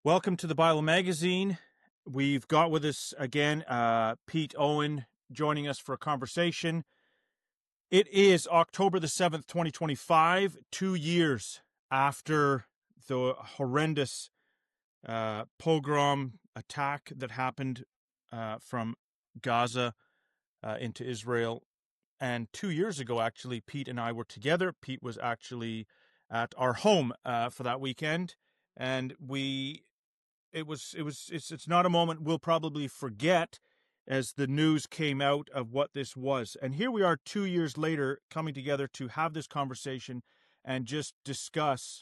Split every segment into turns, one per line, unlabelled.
Welcome to the Bible Magazine. We've got with us again Pete Owen joining us for a conversation. It is October the 7th, 2025, 2 years after the horrendous pogrom attack that happened from Gaza into Israel. And 2 years ago, actually, Pete and I were together. Pete was actually at our home for that weekend, and it's not a moment we'll probably forget as the news came out of what this was. And here we are 2 years later coming together to have this conversation and just discuss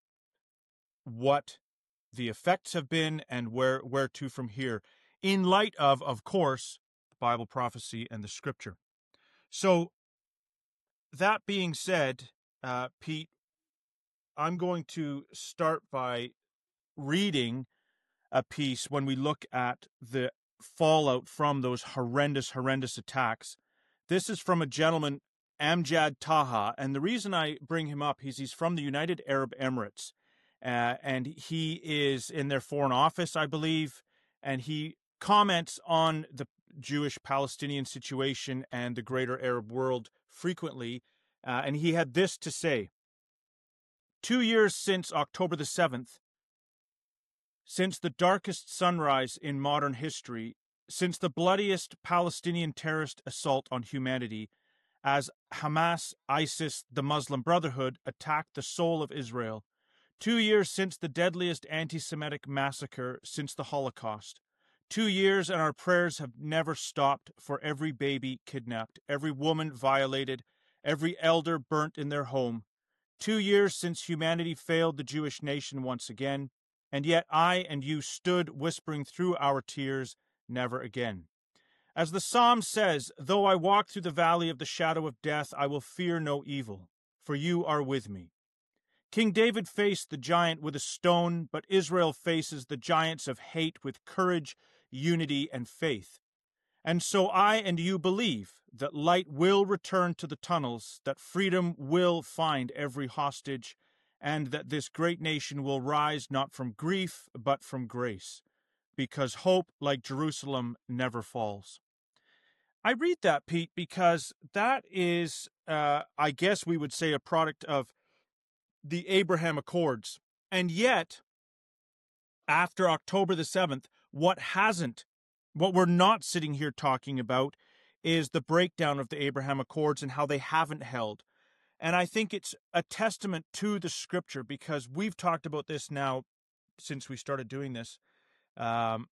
what the effects have been and where to from here in light of course, Bible prophecy and the scripture. So that being said, Pete, I'm going to start by reading a piece when we look at the fallout from those horrendous attacks. This is from a gentleman, Amjad Taha, and the reason I bring him up is he's from the United Arab Emirates, and he is in their foreign office, I believe, and he comments on the Jewish-Palestinian situation and the greater Arab world frequently, and he had this to say: 2 years since October the 7th, since the darkest sunrise in modern history, since the bloodiest Palestinian terrorist assault on humanity, as Hamas, ISIS, the Muslim Brotherhood attacked the soul of Israel. 2 years since the deadliest anti-Semitic massacre since the Holocaust. 2 years, and our prayers have never stopped for every baby kidnapped, every woman violated, every elder burnt in their home. 2 years since humanity failed the Jewish nation once again. And yet I and you stood whispering through our tears, never again. As the Psalm says, though I walk through the valley of the shadow of death, I will fear no evil, for you are with me. King David faced the giant with a stone, but Israel faces the giants of hate with courage, unity, and faith. And so I and you believe that light will return to the tunnels, that freedom will find every hostage, and that this great nation will rise not from grief, but from grace, because hope, like Jerusalem, never falls. I read that, Pete, because that is, I guess we would say, a product of the Abraham Accords. And yet, after October the 7th, what we're not sitting here talking about is the breakdown of the Abraham Accords and how they haven't held. And I think it's a testament to the scripture, because we've talked about this now since we started doing this, about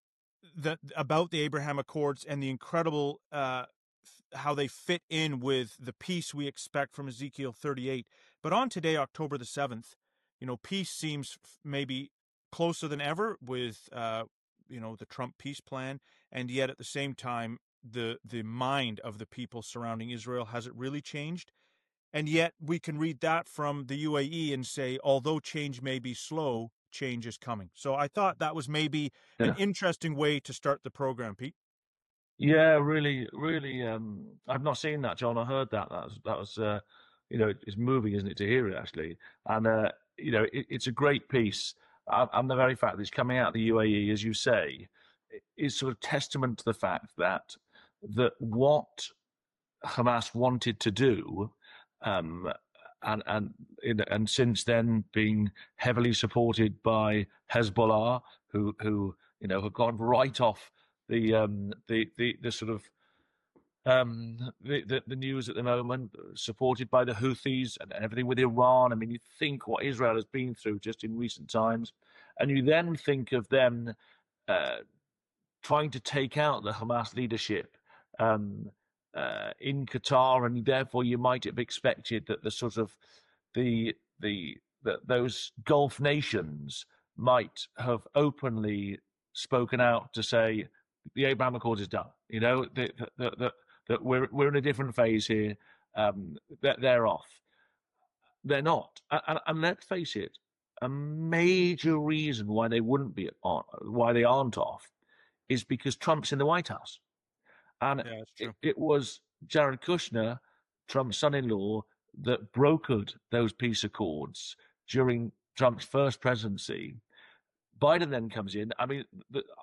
the Abraham Accords and the incredible how they fit in with the peace we expect from Ezekiel 38. But on today, October the 7th, peace seems maybe closer than ever with the Trump peace plan, and yet at the same time, the mind of the people surrounding Israel hasn't really changed. And yet we can read that from the UAE and say, although change may be slow, change is coming. So I thought that was maybe an interesting way to start the program, Pete.
Yeah, really, really. I've not seen that, John. I heard that. That was, it's moving, isn't it, to hear it actually? And it's a great piece. And the very fact that it's coming out of the UAE, as you say, is sort of testament to the fact that what Hamas wanted to do, um, and since then being heavily supported by Hezbollah, who have gone right off the sort of the news at the moment, supported by the Houthis and everything with Iran. I mean, you think what Israel has been through just in recent times, and you then think of them uh, trying to take out the Hamas leadership um, in Qatar, and therefore you might have expected that the sort of those Gulf nations might have openly spoken out to say the Abraham Accords is done. That we're in a different phase here. That they're off. They're not, and let's face it. A major reason why they wouldn't be on, why they aren't off, is because Trump's in the White House. And
Yeah, that's true.
it was Jared Kushner, Trump's son-in-law, that brokered those peace accords during Trump's first presidency, Biden then comes in. I mean,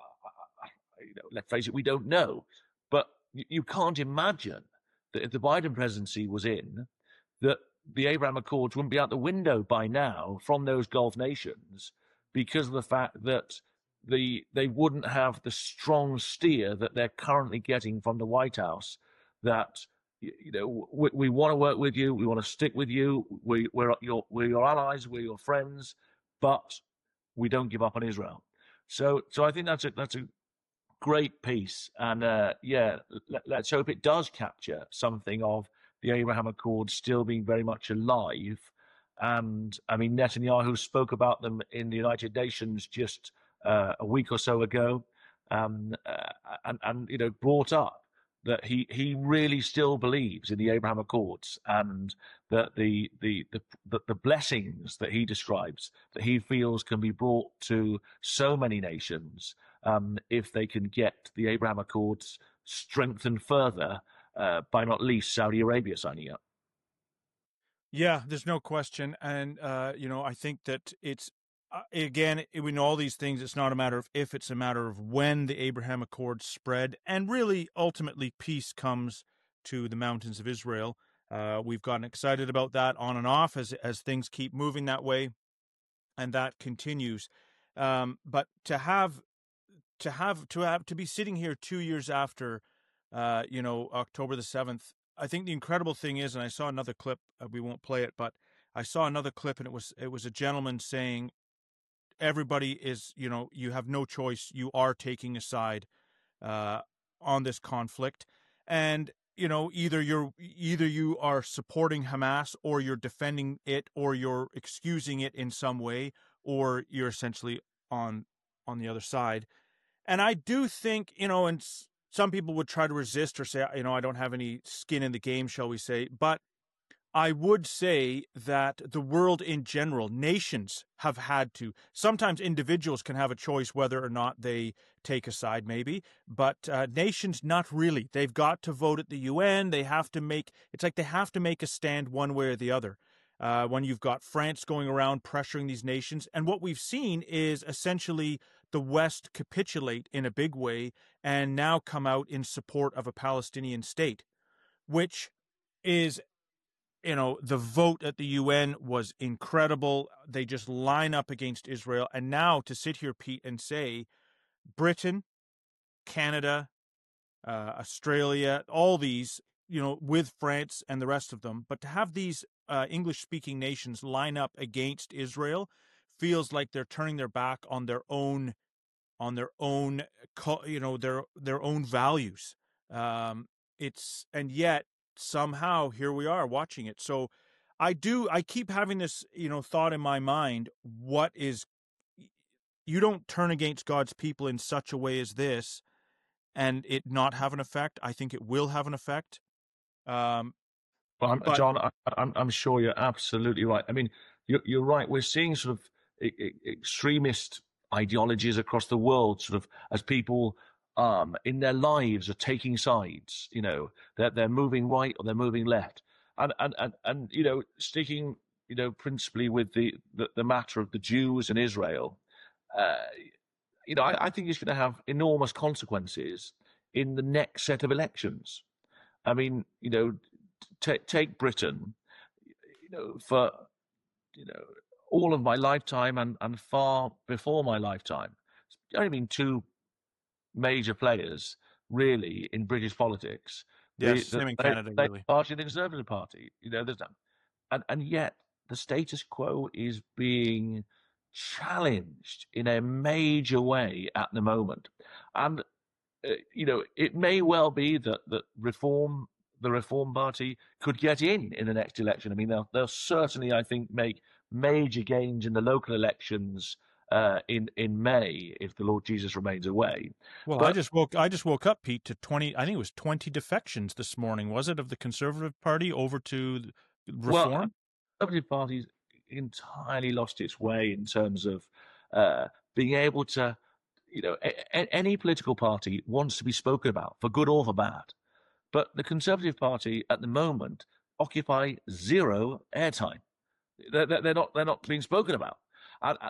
let's face it, we don't know, but you can't imagine that if the Biden presidency was in, that the Abraham Accords wouldn't be out the window by now from those Gulf nations because of the fact that they wouldn't have the strong steer that they're currently getting from the White House. That we want to work with you, we want to stick with you, we're your allies, we're your friends, but we don't give up on Israel. So I think that's a great piece, and let's hope it does capture something of the Abraham Accords still being very much alive. And I mean, Netanyahu spoke about them in the United Nations just a week or so ago, and brought up that he really still believes in the Abraham Accords, and that the blessings that he describes that he feels can be brought to so many nations if they can get the Abraham Accords strengthened further by not least Saudi Arabia signing up.
Yeah, there's no question. And, I think that it's, again, we know all these things. It's not a matter of if, it's a matter of when the Abraham Accords spread. And really, ultimately, peace comes to the mountains of Israel. We've gotten excited about that on and off as things keep moving that way. And that continues. But to be sitting here 2 years after, October the 7th, I think the incredible thing is, and I saw another clip, we won't play it, but I saw another clip, and it was a gentleman saying, everybody is, you have no choice. You are taking a side on this conflict. And, either you are supporting Hamas, or you're defending it, or you're excusing it in some way, or you're essentially on the other side. And I do think, and some people would try to resist or say, I don't have any skin in the game, shall we say. But I would say that the world in general, nations have had to. Sometimes individuals can have a choice whether or not they take a side, maybe. But nations, not really. They've got to vote at the UN. They have to make a stand one way or the other. When you've got France going around pressuring these nations. And what we've seen is essentially the West capitulate in a big way and now come out in support of a Palestinian state, which is, the vote at the UN was incredible. They just line up against Israel. And now to sit here, Pete, and say Britain, Canada, Australia, all these, with France and the rest of them, but to have these English-speaking nations line up against Israel feels like they're turning their back on their own their own values. And yet somehow here we are watching it. So I keep having this, thought in my mind, you don't turn against God's people in such a way as this and it not have an effect. I think it will have an effect.
John, I'm sure you're absolutely right. I mean, you're right. We're seeing sort of extremist ideologies across the world, sort of as people in their lives are taking sides. They're moving right or they're moving left, and sticking principally with the matter of the Jews and Israel. I think it's going to have enormous consequences in the next set of elections. I mean, take Britain, for all of my lifetime and far before my lifetime, it's only been two major players really in British politics.
Yes, same in Canada, really.
The Party and the Conservative Party. There's that, and yet the status quo is being challenged in a major way at the moment, and it may well be that the Reform Party could get in the next election. I mean, they'll certainly, I think, make major gains in the local elections in May if the Lord Jesus remains away.
Well, but I just woke up, Pete, to 20. I think it was 20 defections this morning. Was it of the Conservative Party over to Reform?
Well, the Conservative Party's entirely lost its way in terms of being able to. Any political party wants to be spoken about for good or for bad. But the Conservative Party at the moment occupy zero airtime. They're not being spoken about. And,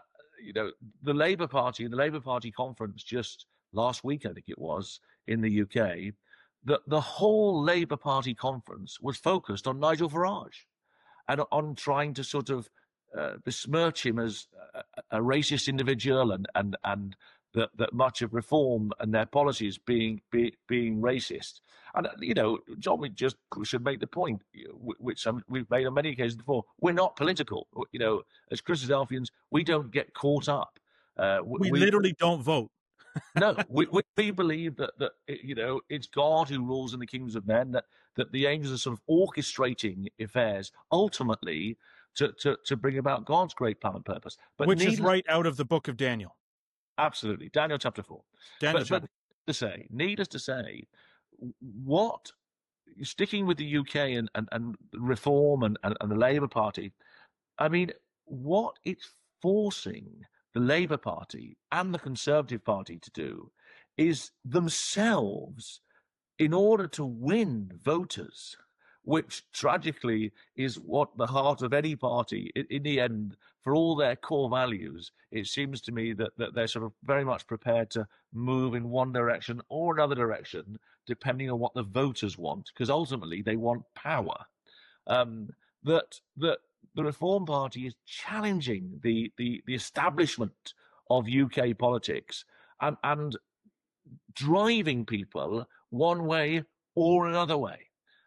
the Labour Party and the Labour Party conference just last week, I think it was, in the UK, the whole Labour Party conference was focused on Nigel Farage and on trying to sort of besmirch him as a racist individual and that much of reform and their policies being racist. And John, we just should make the point, which we've made on many occasions before. We're not political. As Christadelphians, we don't get caught up.
We literally don't vote.
No, we believe that it's God who rules in the kingdoms of men. That the angels are sort of orchestrating affairs ultimately to bring about God's great plan and purpose. But
which is right out of the book of Daniel.
Absolutely, Daniel chapter 4. But needless to say, what sticking with the UK and reform and the Labour Party, I mean, what it's forcing the Labour Party and the Conservative Party to do is themselves, in order to win voters, which tragically is what the heart of any party, in the end, for all their core values, it seems to me that they're sort of very much prepared to move in one direction or another direction, depending on what the voters want, because ultimately they want power. That the Reform Party is challenging the establishment of UK politics and driving people one way or another way.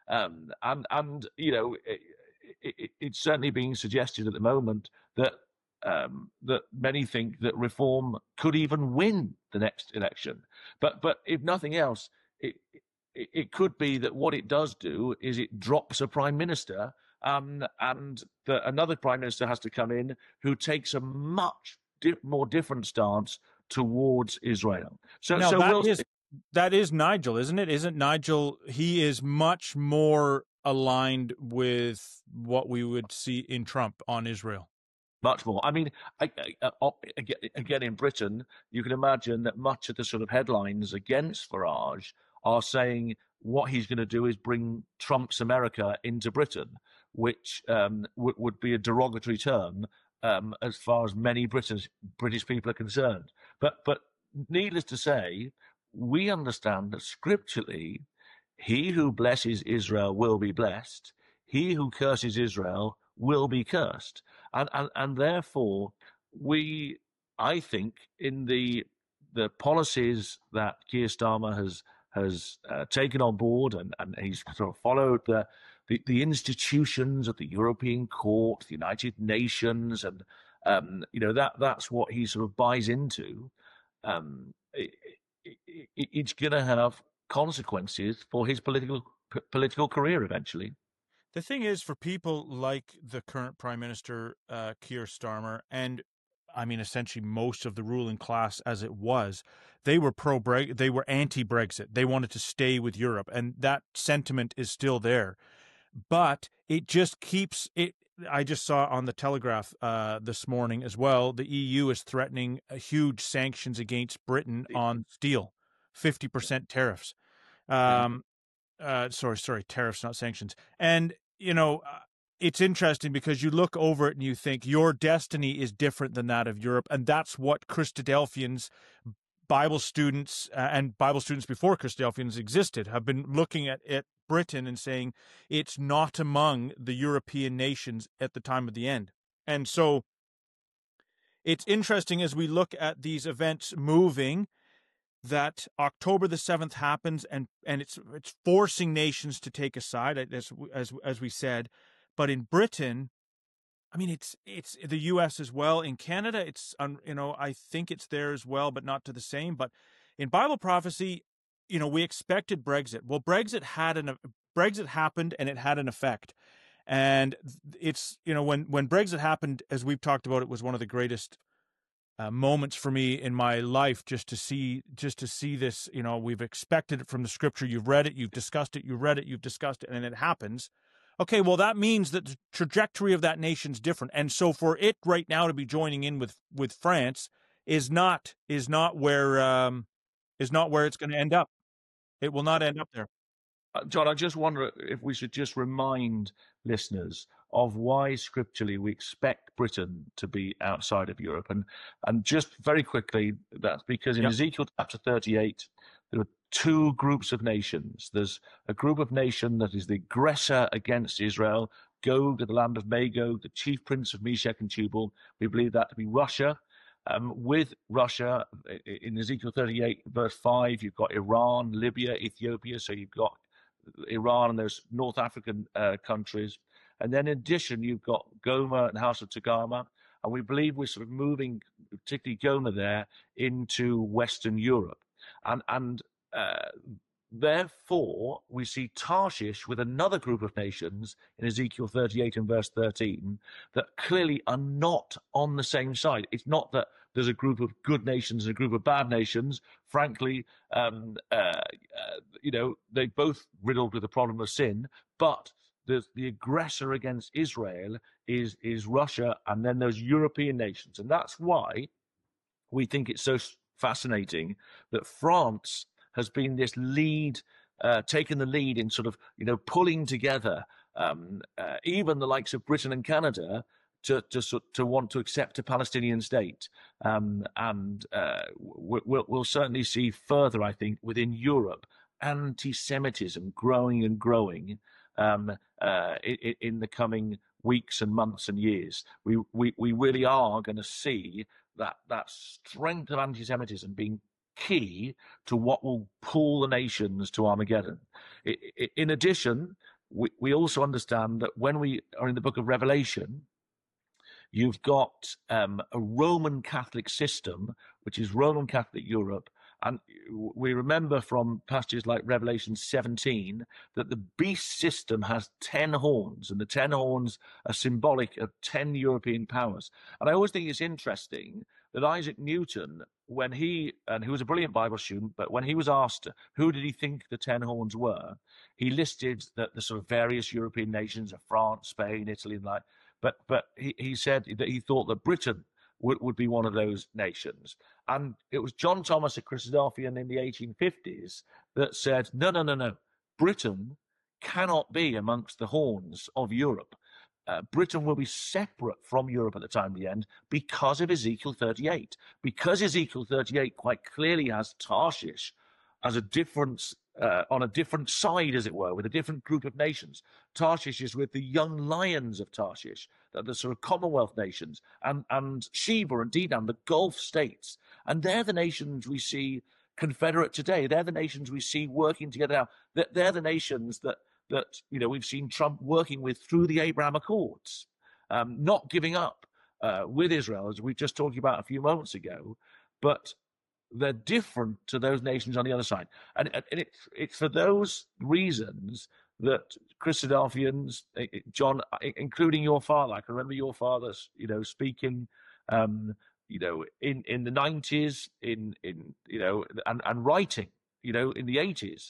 It's certainly being suggested at the moment that many think that Reform could even win the next election. But if nothing else, it could be that what it does do is it drops a prime minister, and another prime minister has to come in who takes a much more different stance towards Israel.
That is Nigel, isn't it? Isn't Nigel? He is much more aligned with what we would see in Trump on Israel.
Much more. I mean, again, in Britain, you can imagine that much of the sort of headlines against Farage are saying what he's going to do is bring Trump's America into Britain, which would be a derogatory term as far as many British people are concerned. But needless to say, we understand that scripturally, he who blesses Israel will be blessed. He who curses Israel will be cursed. And therefore, I think, in the policies that Keir Starmer has taken on board, and he's sort of followed the institutions of the European Court, the United Nations, and that's what he sort of buys into. It's going to have consequences for his political career eventually.
The thing is, for people like the current Prime Minister, Keir Starmer, and I mean, essentially most of the ruling class as it was, they were they were anti-Brexit. They wanted to stay with Europe, and that sentiment is still there. But it just keeps it. I just saw on the Telegraph this morning as well, the EU is threatening huge sanctions against Britain on steel, 50% tariffs. Sorry, tariffs, not sanctions. And, it's interesting because you look over it and you think your destiny is different than that of Europe. And that's what Christadelphians, Bible students, and Bible students before Christadelphians existed, have been looking at Britain and saying it's not among the European nations at the time of the end. And so it's interesting as we look at these events moving, that October the 7th happens, and it's forcing nations to take a side, as we said. But in Britain, I mean, it's the U.S. as well. In Canada, I think it's there as well, but not to the same. But in Bible prophecy, we expected Brexit. Well, Brexit happened, and it had an effect. And it's, when Brexit happened, as we've talked about, it was one of the greatest moments for me in my life, just to see this. We've expected it from the scripture. You've read it, you've discussed it, you've read it, you've discussed it, and it happens. Okay, well, that means that the trajectory of that nation's different. And so for it right now to be joining in with France is not where it's going to end up. It will not end up there.
John, I just wonder if we should just remind listeners of why scripturally we expect Britain to be outside of Europe. And just very quickly, that's because in
Yep.
Ezekiel chapter 38, there are two groups of nations. There's a group of nation that is the aggressor against Israel, Gog, the land of Magog, the chief prince of Meshech and Tubal. We believe that to be Russia. With Russia, in Ezekiel 38, verse 5, you've got Iran, Libya, Ethiopia. So you've got Iran and those North African countries. And then in addition, you've got Gomer and House of Togarmah. And we believe we're sort of moving, particularly Gomer there, into Western Europe. And therefore, we see Tarshish with another group of nations in Ezekiel 38 and verse 13 that clearly are not on the same side. It's not that there's a group of good nations and a group of bad nations. Frankly, they both riddled with the problem of sin, but the aggressor against Israel is Russia, and then those European nations. And that's why we think it's so fascinating that France has been this lead, taken the lead in sort of, pulling together even the likes of Britain and Canada to want to accept a Palestinian state. We'll certainly see further, I think, within Europe, anti-Semitism growing and growing in the coming weeks and months and years. We really are going to see that strength of anti-Semitism being key to what will pull the nations to Armageddon. In addition, we also understand that when we are in the book of Revelation, you've got a Roman Catholic system, which is Roman Catholic Europe. And we remember from passages like Revelation 17 that the beast system has 10 horns, and the 10 horns are symbolic of 10 European powers. And I always think it's interesting that Isaac Newton, who was a brilliant Bible student, but when he was asked who did he think the 10 horns were, he listed the sort of various European nations of France, Spain, Italy, and like. But he said that he thought that Britain would be one of those nations. And it was John Thomas, a Christadelphian in the 1850s, that said, no. Britain cannot be amongst the horns of Europe. Britain will be separate from Europe at the time of the end because of Ezekiel 38. Because Ezekiel 38 quite clearly has Tarshish as a difference, on a different side, as it were, with a different group of nations. Tarshish is with the young lions of Tarshish, the sort of Commonwealth nations, and Sheba and Dedan, the Gulf states. And they're the nations we see confederate today. They're the nations we see working together now. They're the nations that we've seen Trump working with through the Abraham Accords, not giving up with Israel, as we were just talking about a few moments ago, but they're different to those nations on the other side. And it's for those reasons that Christadelphians, John, including your father, I can remember your father, speaking, in the 90s, and writing, in the 80s,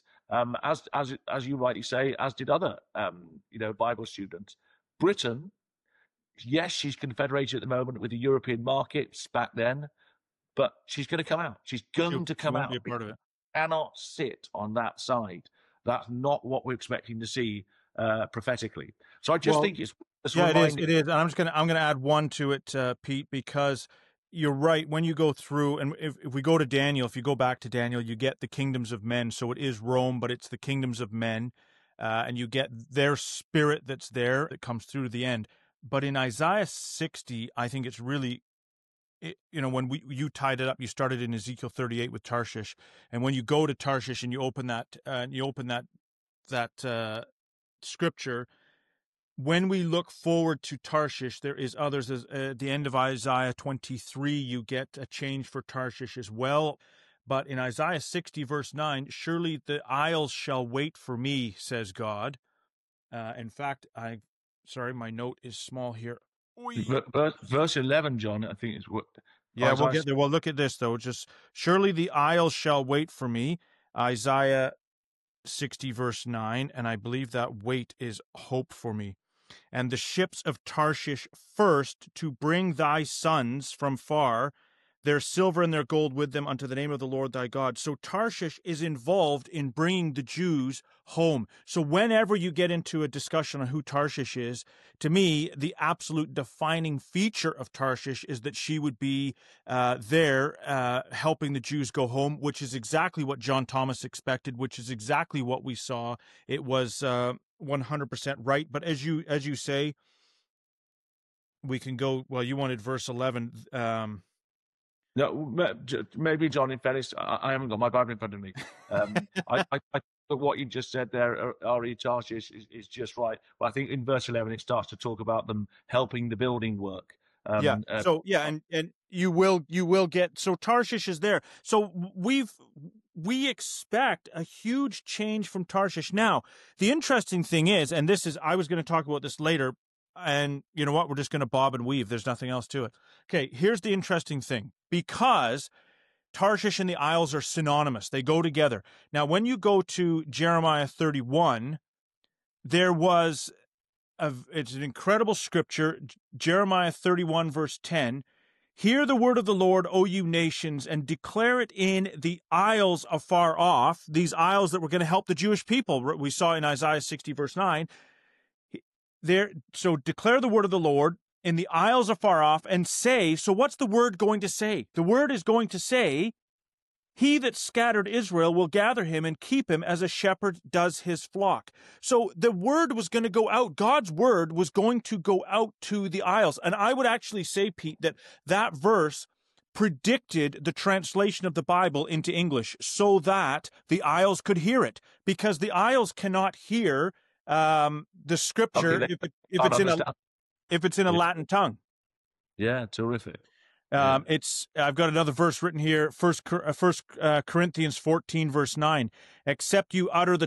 as you rightly say, as did other, Bible students. Britain, yes, she's confederated at the moment with the European markets back then, but she's going to come out. She's going to come out.
Be a part of it.
Cannot sit on that side. That's not what we're expecting to see prophetically. So I just think it's
it is. It is. And I'm going to add one to it, Pete, because you're right. When you go through, and if we go to Daniel, if you go back to Daniel, you get the kingdoms of men. So it is Rome, but it's the kingdoms of men, and you get their spirit that's there that comes through to the end. But in Isaiah 60, I think it's really, when you tied it up, you started in Ezekiel 38 with Tarshish, and when you go to Tarshish and you open that scripture, when we look forward to Tarshish, there is others. At the end of Isaiah 23, you get a change for Tarshish as well. But in Isaiah 60, verse 9, surely the isles shall wait for me, says God. In fact, sorry, my note is small here.
Verse 11, John, I think is what.
Yeah, we'll get there. Well, look at this, though. Just, surely the isles shall wait for me, Isaiah 60, verse 9, and I believe that wait is hope for me. And the ships of Tarshish first to bring thy sons from far, their silver and their gold with them unto the name of the Lord thy God. So Tarshish is involved in bringing the Jews home. So whenever you get into a discussion on who Tarshish is, to me, the absolute defining feature of Tarshish is that she would be there helping the Jews go home, which is exactly what John Thomas expected, which is exactly what we saw. It was 100% right. But as you say, we can go, well, you wanted verse 11.
No, maybe, John, in fairness, I haven't got my Bible in front of me. I but what you just said there, R.E. Tarshish, is just right. But I think in verse 11, it starts to talk about them helping the building work.
Yeah. So yeah, and you will get, so Tarshish is there. So we expect a huge change from Tarshish. Now, the interesting thing is, and this is, I was going to talk about this later, and you know what? We're just going to bob and weave. There's nothing else to it. Okay, here's the interesting thing. Because Tarshish and the Isles are synonymous, they go together. Now, when you go to Jeremiah 31, there was it's an incredible scripture, Jeremiah 31, verse 10. Hear the word of the Lord, O you nations, and declare it in the isles afar off, these isles that were going to help the Jewish people. We saw in Isaiah 60, verse 9. So declare the word of the Lord in the isles afar off, and say, so what's the word going to say? The word is going to say, he that scattered Israel will gather him and keep him as a shepherd does his flock. So the word was going to go out. God's word was going to go out to the isles. And I would actually say, Pete, that verse predicted the translation of the Bible into English so that the isles could hear it, because the isles cannot hear the scripture if it's in a Latin tongue.
Yeah, terrific.
I've got another verse written here, First Corinthians 14, verse 9. Except you utter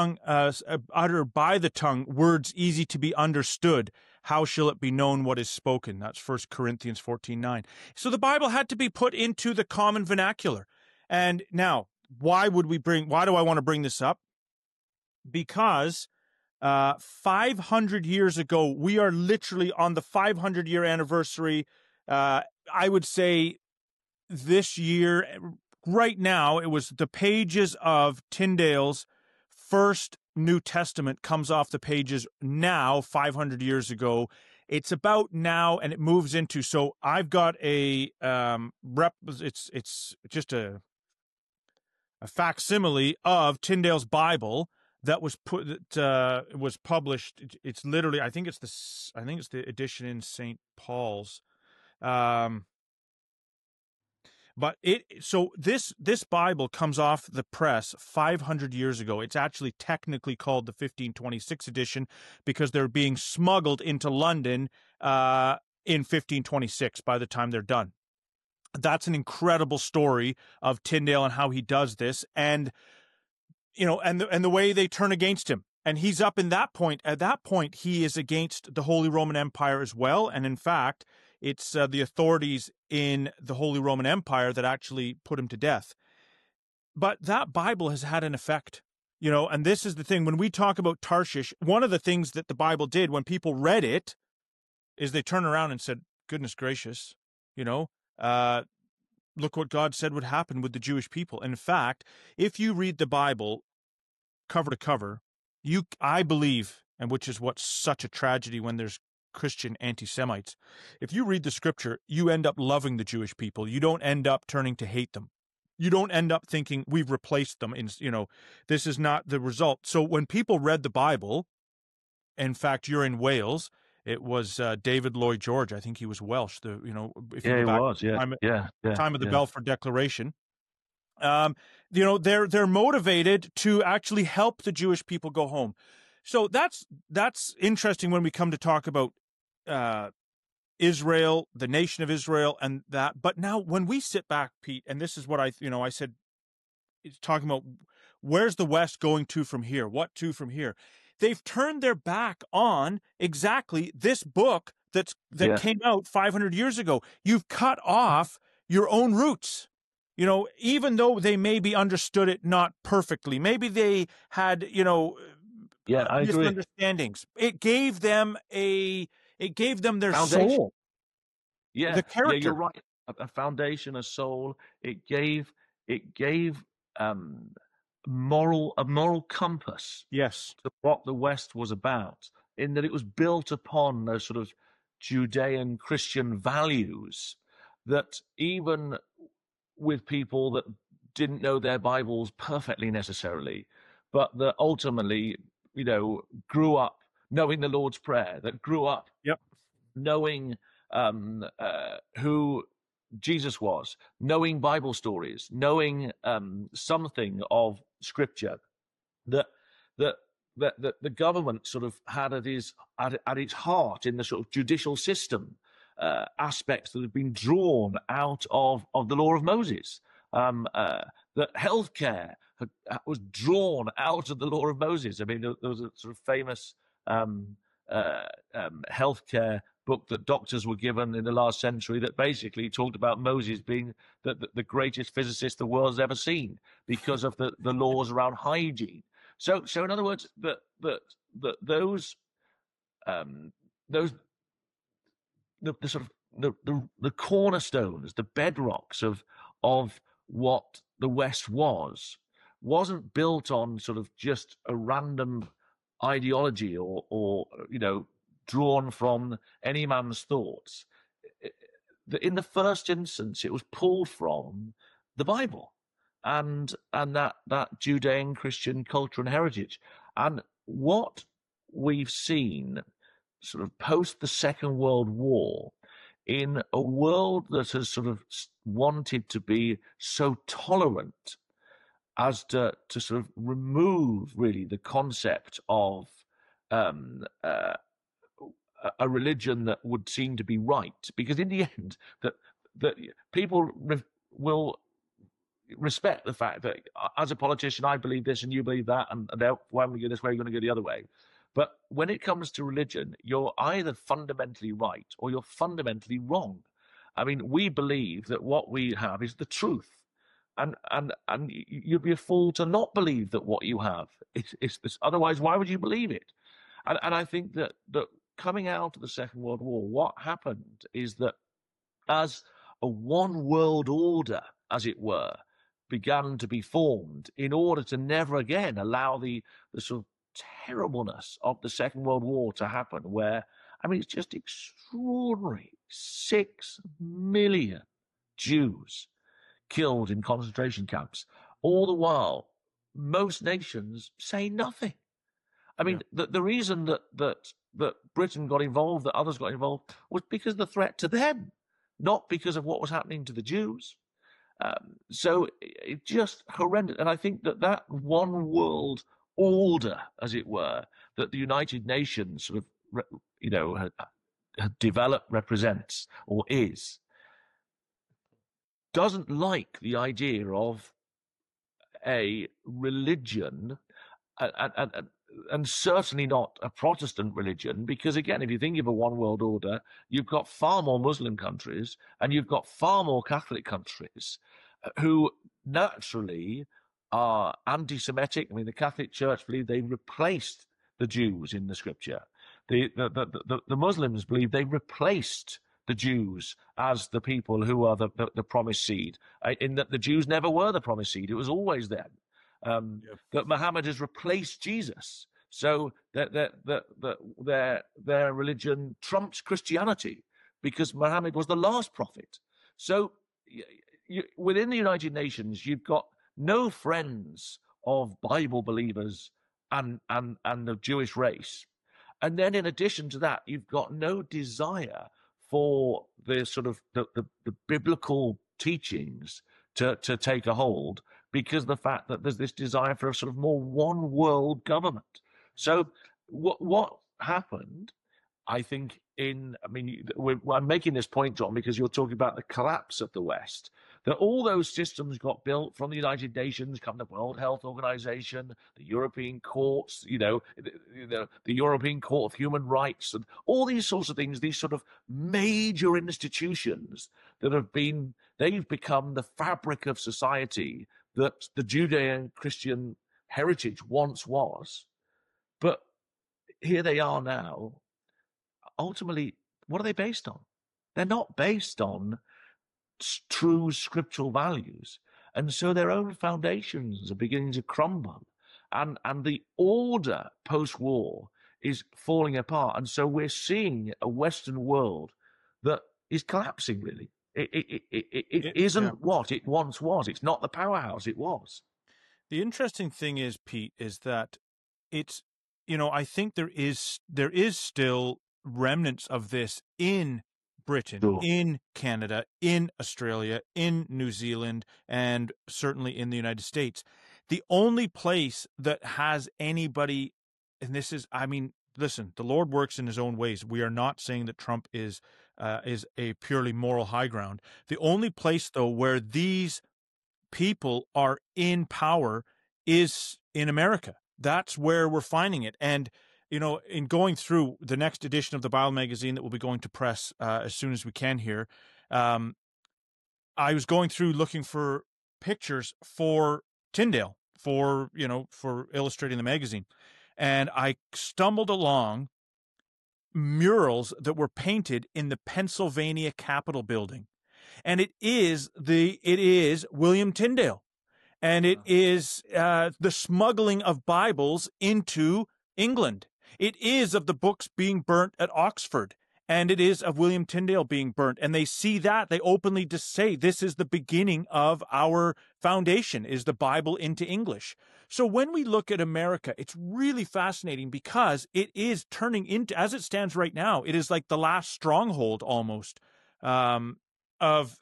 by the tongue words easy to be understood, how shall it be known what is spoken? That's First Corinthians 14, 9. So the Bible had to be put into the common vernacular. And now, why do I want to bring this up? Because 500 years ago, we are literally on the 500-year anniversary. I would say this year, right now, it was the pages of Tyndale's first New Testament comes off the pages now, 500 years ago. It's about now, and it moves into, so I've got a it's just a facsimile of Tyndale's Bible that was was published. It's literally, I think it's the edition in St. Paul's. But this Bible comes off the press 500 years ago. It's actually technically called the 1526 edition because they're being smuggled into London in 1526 by the time they're done. That's an incredible story of Tyndale and how he does this, and the way they turn against him. And he's up in that point. At that point, he is against the Holy Roman Empire as well. And in fact, it's the authorities in the Holy Roman Empire that actually put him to death. But that Bible has had an effect, and this is the thing. When we talk about Tarshish, one of the things that the Bible did when people read it is they turned around and said, goodness gracious, look what God said would happen with the Jewish people. In fact, if you read the Bible cover to cover, I believe, and which is what's such a tragedy when there's Christian anti-Semites, if you read the scripture, you end up loving the Jewish people. You don't end up turning to hate them. You don't end up thinking we've replaced them. This is not the result. So when people read the Bible, in fact, you're in Wales. It was David Lloyd George. I think he was Welsh. Time of the Balfour Declaration. They're motivated to actually help the Jewish people go home. So that's interesting when we come to talk about Israel, the nation of Israel, and that. But now when we sit back, Pete, and this is what I said, it's talking about where's the West going to from here? What to from here? They've turned their back on exactly this book that came out 500 years ago. You've cut off your own roots. Even though they maybe understood it not perfectly, maybe they had, misunderstandings. It gave them their
foundation.
soul.
Yeah,
the character.
Yeah, you're right. a foundation, a soul. It gave a moral compass
Yes.
to what the West was about, in that it was built upon those sort of Judean Christian values that even with people that didn't know their Bibles perfectly necessarily, but that ultimately, grew up knowing the Lord's Prayer, that grew up
Yep.
knowing who Jesus was, knowing Bible stories, knowing something of Scripture, that that that the government sort of had at its heart in the sort of judicial system aspects that have been drawn out of the law of Moses. That healthcare was drawn out of the law of Moses. I mean, there was a sort of famous healthcare book that doctors were given in the last century that basically talked about Moses being the greatest physicist the world's ever seen because of the laws around hygiene. So in other words, those the sort of the cornerstones, the bedrocks of what the West wasn't built on sort of just a random ideology or drawn from any man's thoughts. In the first instance, it was pulled from the Bible and that Judean Christian culture and heritage. And what we've seen sort of post the Second World War, in a world that has sort of wanted to be so tolerant as to sort of remove really the concept of a religion that would seem to be right, because in the end that people will respect the fact that as a politician I believe this and you believe that, and why we go this way, you're going to go the other way. But when it comes to religion, you're either fundamentally right or you're fundamentally wrong. I mean, we believe that what we have is the truth. And you'd be a fool to not believe that what you have is this. Otherwise, why would you believe it? And I think that coming out of the Second World War, what happened is that as a one world order, as it were, began to be formed in order to never again allow the sort of terribleness of the Second World War to happen, where, I mean, it's just extraordinary. 6 million Jews killed in concentration camps. All the while, most nations say nothing. I mean, the reason that Britain got involved, that others got involved, was because of the threat to them, not because of what was happening to the Jews. So it's just horrendous. And I think that one world order, as it were, that the United Nations sort of, had developed, represents, or is, doesn't like the idea of a religion, and certainly not a Protestant religion, because again, if you think of a one world order, you've got far more Muslim countries and you've got far more Catholic countries who naturally are anti-Semitic. I mean, the Catholic Church believe they replaced the Jews in the Scripture. The Muslims believe they replaced the Jews as the people who are the promised seed, in that the Jews never were the promised seed. It was always them. That Muhammad has replaced Jesus, so that their religion trumps Christianity because Muhammad was the last prophet. So within the United Nations, you've got no friends of Bible believers and the Jewish race, and then in addition to that, you've got no desire for the sort of the biblical teachings to take a hold, because of the fact that there's this desire for a sort of more one world government. So what happened, I think, I'm making this point, John, because you're talking about the collapse of the West, that all those systems got built from the United Nations, come the World Health Organization, the European courts, the European Court of Human Rights, and all these sorts of things, these sort of major institutions that they've become the fabric of society that the Judean Christian heritage once was. But here they are now. Ultimately, what are they based on? They're not based on true scriptural values. And so their own foundations are beginning to crumble. And the order post-war is falling apart. And so we're seeing a Western world that is collapsing, really. It isn't what it once was. It's not the powerhouse it was.
The interesting thing is, Pete, is that it's, I think there is still remnants of this in Britain,
Sure.
in Canada, in Australia, in New Zealand, and certainly in the United States. The only place that has anybody, and this is, listen, the Lord works in his own ways. We are not saying that Trump is a purely moral high ground. The only place, though, where these people are in power is in America. That's where we're finding it. And, in going through the next edition of the Bible magazine that will be going to press as soon as we can here, I was going through looking for pictures for Tyndale for illustrating the magazine. And I stumbled along murals that were painted in the Pennsylvania Capitol building. And it is William Tyndale. And it is the smuggling of Bibles into England. It is of the books being burnt at Oxford. And it is of William Tyndale being burnt. And they see that. They openly just say, this is the beginning of our foundation, is the Bible into English. So when we look at America, it's really fascinating because it is turning into, as it stands right now, it is like the last stronghold almost of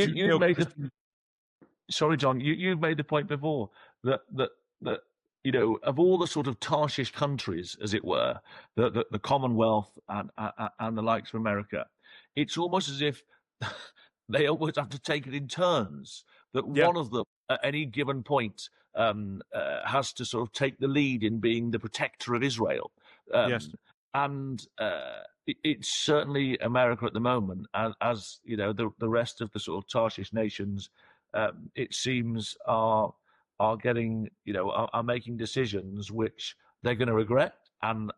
sorry, John, you've made the point before that of all the sort of Tarshish countries, as it were, the Commonwealth and the likes of America, it's almost as if they always have to take it in turns. That one of them at any given point has to sort of take the lead in being the protector of Israel.
Yes.
And it's certainly America at the moment, as the rest of the sort of Tarshish nations, it seems are getting, are making decisions which they're going to regret, and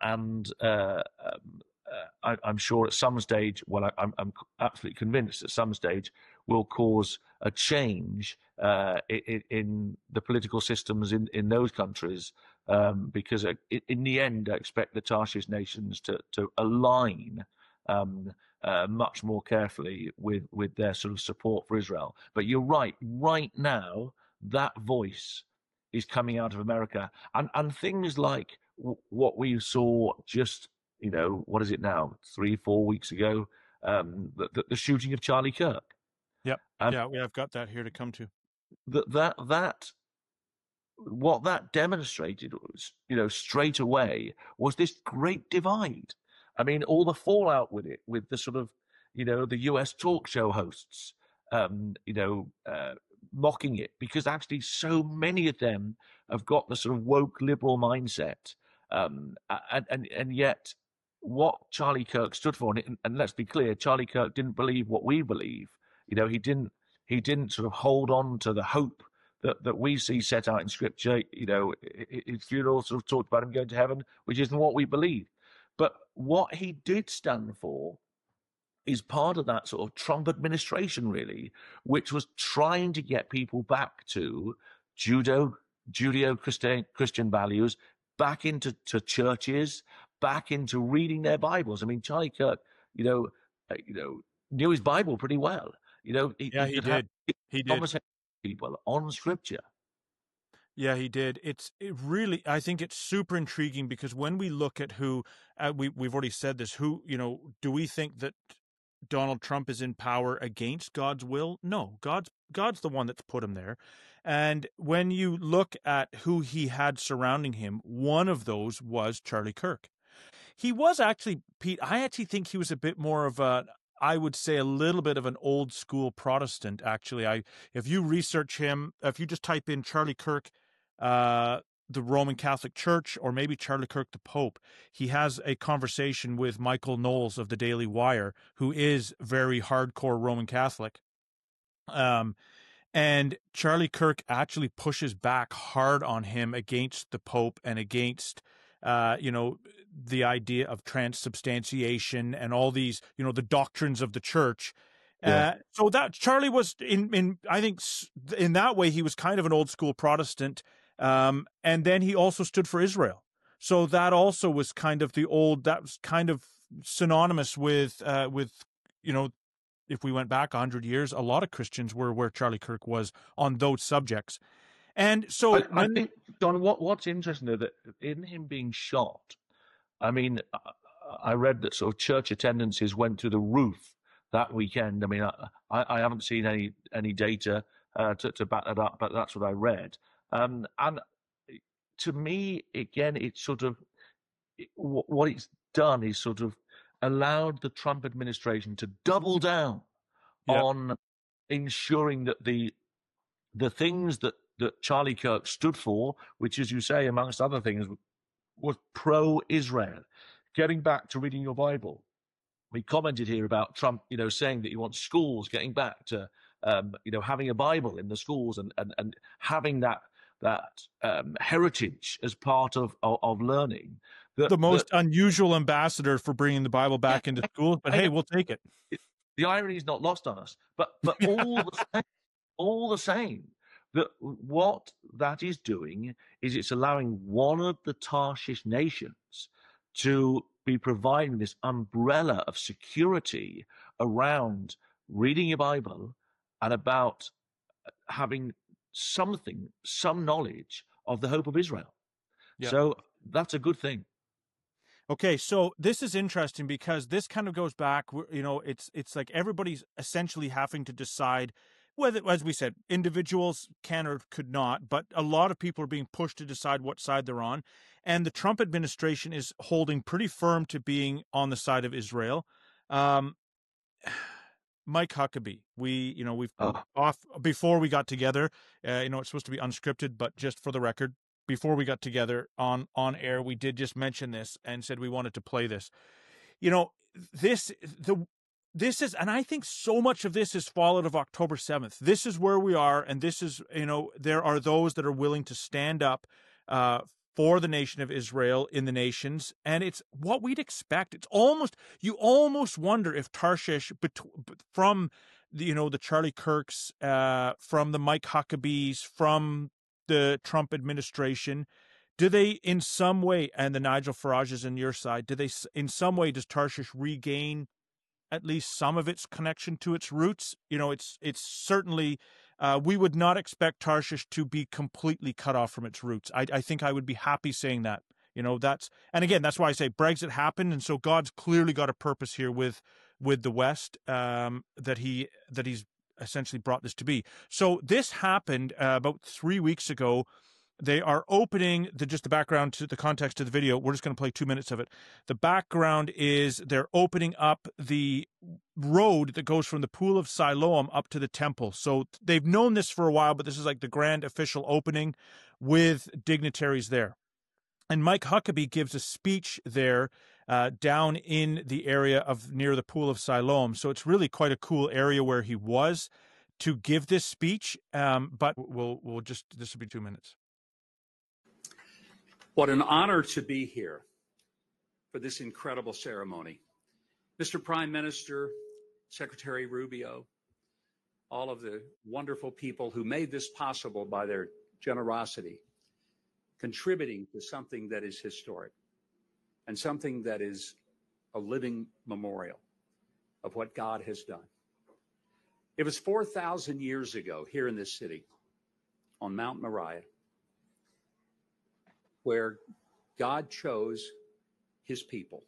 I'm sure at some stage, well, I'm absolutely convinced at some stage will cause a change in the political systems in those countries, because in the end, I expect the Tarshish nations to align much more carefully with their sort of support for Israel. But you're right. Right now, that voice is coming out of America, and things like what we saw just, what is it now, 3-4 weeks ago, the shooting of Charlie Kirk.
Yep. I've got that here to come to.
That what that demonstrated was, straight away, was this great divide. I mean, all the fallout with it, with the sort of, the US talk show hosts, mocking it, because actually so many of them have got the sort of woke liberal mindset, and yet what Charlie Kirk stood for, and let's be clear, Charlie Kirk didn't believe what we believe. He didn't sort of hold on to the hope that we see set out in Scripture. His funeral sort of talked about him going to heaven, which isn't what we believe. But what he did stand for is part of that sort of Trump administration, really, which was trying to get people back to Judeo-Christian values, back into churches, back into reading their Bibles. I mean, Charlie Kirk, knew his Bible pretty well. He
did. He did.
People on Scripture.
Yeah, he did. I think it's super intriguing, because when we look at who, we've already said this, who, do we think that Donald Trump is in power against God's will? No, God's the one that's put him there. And when you look at who he had surrounding him, one of those was Charlie Kirk. He was actually, Pete, I actually think he was a bit more of I would say a little bit of an old school Protestant, actually. If you research him, if you just type in Charlie Kirk, the Roman Catholic Church, or maybe Charlie Kirk the Pope, he has a conversation with Michael Knowles of the Daily Wire, who is very hardcore Roman Catholic. And Charlie Kirk actually pushes back hard on him against the Pope and against the idea of transubstantiation and all these, the doctrines of the church. So that Charlie was I think in that way, he was kind of an old school Protestant. And then he also stood for Israel. So that also was kind of that was kind of synonymous with, you know, if we went back 100 years, a lot of Christians were where Charlie Kirk was on those subjects. And so
I think, John, what's interesting though, that in him being shot, I mean, I read that sort of church attendances went through the roof that weekend. I mean, I haven't seen any data to back that up, but that's what I read. And to me, again, it's sort of what it's done is sort of allowed the Trump administration to double down on ensuring that the things that Charlie Kirk stood for, which, as you say, amongst other things, was pro-Israel. Getting back to reading your Bible, we commented here about Trump, saying that he wants schools getting back to, having a Bible in the schools and having that heritage as part of learning.
The most unusual ambassador for bringing the Bible back into schools, but hey, we'll take it.
The irony is not lost on us, but all the same, that what that is doing is it's allowing one of the Tarshish nations to be providing this umbrella of security around reading your Bible and about having some knowledge of the hope of Israel. Yeah. So that's a good thing.
Okay, so this is interesting because this kind of goes back, it's like everybody's essentially having to decide whether, as we said, individuals can or could not, but a lot of people are being pushed to decide what side they're on. And the Trump administration is holding pretty firm to being on the side of Israel. Mike Huckabee, we've off before we got together, it's supposed to be unscripted, but just for the record, before we got together on air, we did just mention this and said we wanted to play this. This is, and I think so much of this is followed of October 7th. This is where we are, and this is, there are those that are willing to stand up for the nation of Israel in the nations, and it's what we'd expect. It's you almost wonder if Tarshish, from the Charlie Kirks, from the Mike Huckabees, from the Trump administration, do they in some way, and the Nigel Farages on your side, does Tarshish regain at least some of its connection to its roots? It's certainly, we would not expect Tarshish to be completely cut off from its roots. I think I would be happy saying that. And again, that's why I say Brexit happened, and so God's clearly got a purpose here with the West, that he's essentially brought this to be. So this happened about 3 weeks ago. They are opening just the background to the context of the video. We're just going to play 2 minutes of it. The background is they're opening up the road that goes from the Pool of Siloam up to the temple. So they've known this for a while, but this is like the grand official opening with dignitaries there. And Mike Huckabee gives a speech there down in the area of near the Pool of Siloam. So it's really quite a cool area where he was to give this speech. But this will be 2 minutes.
What an honor to be here for this incredible ceremony. Mr. Prime Minister, Secretary Rubio, all of the wonderful people who made this possible by their generosity, contributing to something that is historic and something that is a living memorial of what God has done. It was 4,000 years ago here in this city on Mount Moriah where God chose his people.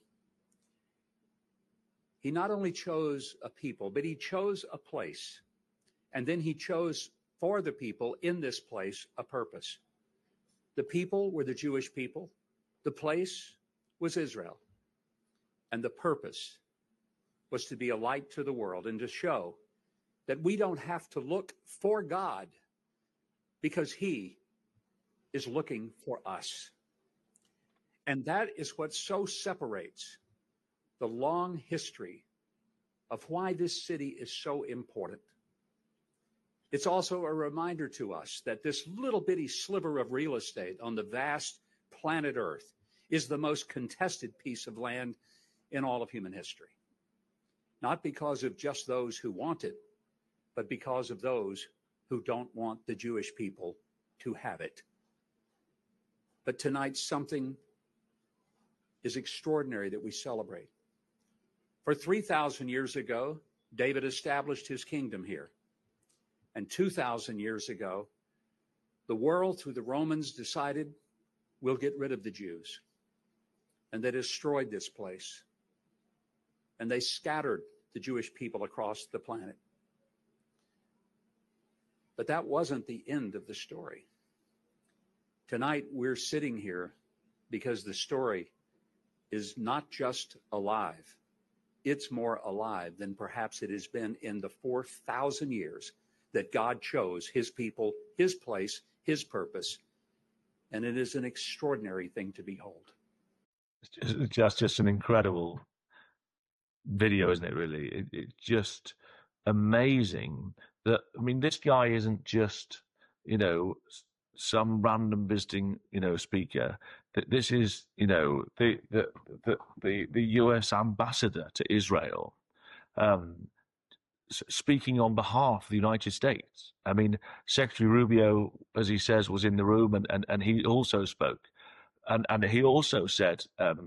He not only chose a people, but he chose a place. And then he chose for the people in this place a purpose. The people were the Jewish people. The place was Israel. And the purpose was to be a light to the world and to show that we don't have to look for God because he is looking for us. And that is what so separates the long history of why this city is so important. It's also a reminder to us that this little bitty sliver of real estate on the vast planet Earth is the most contested piece of land in all of human history. not because of just those who want it, but because of those who don't want the Jewish people to have it. But tonight, something is extraordinary that we celebrate. For 3,000 years ago, David established his kingdom here. And 2,000 years ago, the world, through the Romans, decided we'll get rid of the Jews. And they destroyed this place. And they scattered the Jewish people across the planet. But that wasn't the end of the story. Tonight, we're sitting here because the story is not just alive. It's more alive than perhaps it has been in the 4,000 years that God chose his people, his place, his purpose. And it is an extraordinary thing to behold.
It's just an incredible video, isn't it, really? It's just amazing that, I mean, this guy isn't just, some random visiting, speaker. That this is, the U.S. ambassador to Israel, speaking on behalf of the United States. I mean, Secretary Rubio, as he says, was in the room, and he also spoke, and he also said,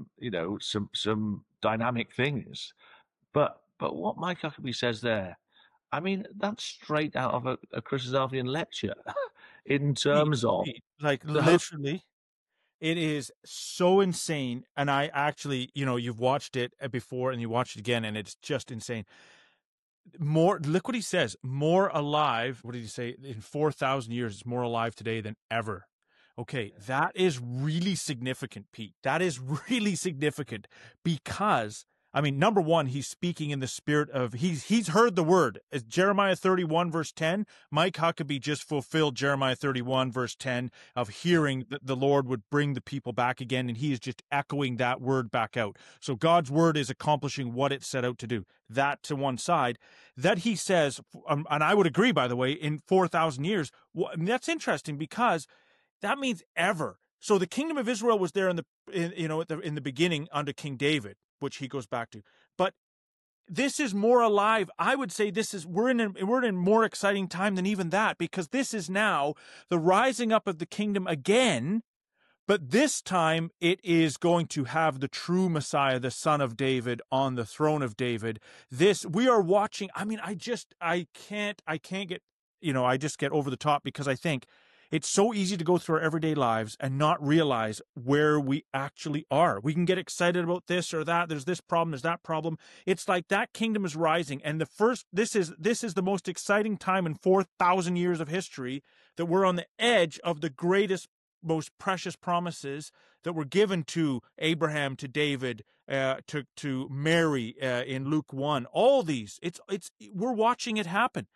some dynamic things. But what Mike Huckabee says there, I mean, that's straight out of a Christadelphian lecture. In terms of
literally, it is so insane. And I actually, you've watched it before and you watched it again, and it's just insane. Look what he says, more alive. What did he say? In 4,000 years, it's more alive today than ever. Okay, that is really significant, Pete. That is really significant because, I mean, number one, he's speaking in the spirit of, he's heard the word. As Jeremiah 31 verse 10, Mike Huckabee just fulfilled Jeremiah 31 verse 10 of hearing that the Lord would bring the people back again, and he is just echoing that word back out. So God's word is accomplishing what it set out to do. That to one side. That he says, and I would agree, by the way, in 4,000 years, that's interesting because that means ever. So the kingdom of Israel was there in the beginning under King David, which he goes back to. But this is more alive. I would say we're in a more exciting time than even that, because this is now the rising up of the kingdom again. But this time it is going to have the true Messiah, the son of David, on the throne of David. We are watching. I mean, I can't get, I just get over the top because I think it's so easy to go through our everyday lives and not realize where we actually are. We can get excited about this or that. There's this problem, there's that problem. It's like that kingdom is rising. And this is the most exciting time in 4,000 years of history, that we're on the edge of the greatest, most precious promises that were given to Abraham, to David, to Mary in Luke 1. All these, we're watching it happen.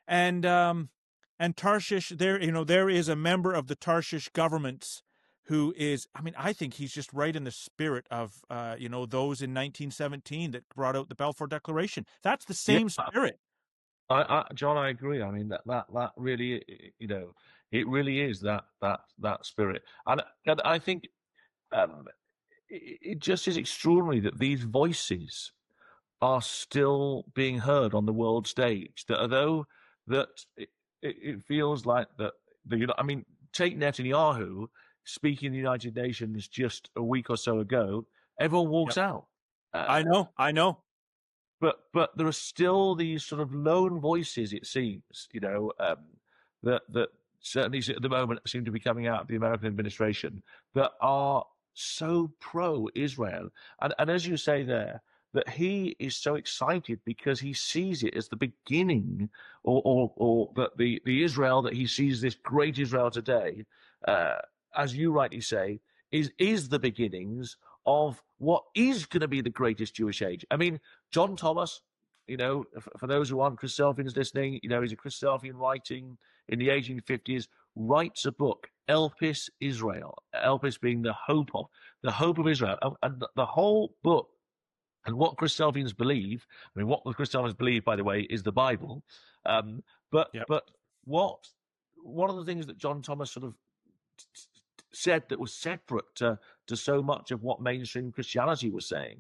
And Tarshish, there is a member of the Tarshish governments who is, I mean, I think he's just right in the spirit of, those in 1917 that brought out the Balfour Declaration. That's the same spirit.
John, I agree. I mean, that really, it really is that spirit. And I think it just is extraordinary that these voices are still being heard on the world stage. It feels like that. Take Netanyahu speaking in the United Nations just a week or so ago. Everyone walks out.
I know.
But there are still these sort of lone voices, it seems, that certainly at the moment seem to be coming out of the American administration that are so pro-Israel. And as you say there, that he is so excited because he sees it as the beginning, or that the Israel that he sees, this great Israel today, as you rightly say, is the beginnings of what is going to be the greatest Jewish age. I mean, John Thomas, for those who aren't Christadelphians listening, he's a Christadelphian writing in the 1850s, writes a book, Elpis Israel, Elpis being the hope of Israel. And the whole book, and what Christadelphians believe, what the Christadelphians believe, by the way, is the Bible. But one of the things that John Thomas sort of said that was separate to so much of what mainstream Christianity was saying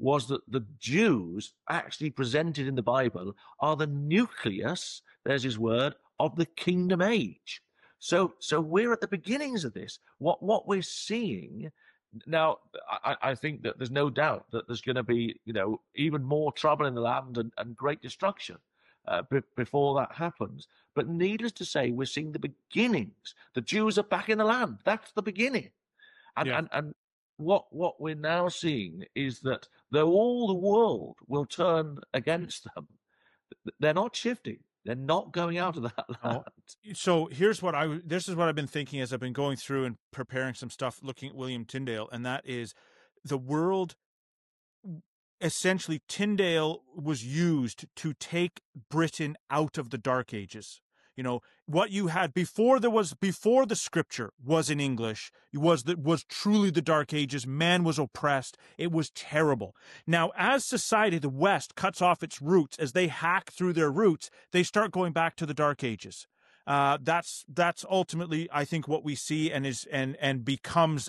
was that the Jews actually presented in the Bible are the nucleus, there's his word, of the kingdom age. So we're at the beginnings of this. What we're seeing now, I think that there's no doubt that there's going to be, even more trouble in the land and great destruction before that happens. But needless to say, we're seeing the beginnings. The Jews are back in the land. That's the beginning. And what we're now seeing is that though all the world will turn against them, they're not shifting. They're not going out of that land.
So this is what I've been thinking as I've been going through and preparing some stuff, looking at William Tyndale, and that is the world. Essentially, Tyndale was used to take Britain out of the Dark Ages. What you had before the scripture was in English, was truly the Dark Ages. Man was oppressed. It was terrible. Now, as society, the West, cuts off its roots, as they hack through their roots, they start going back to the Dark Ages. That's ultimately, I think, what we see, and becomes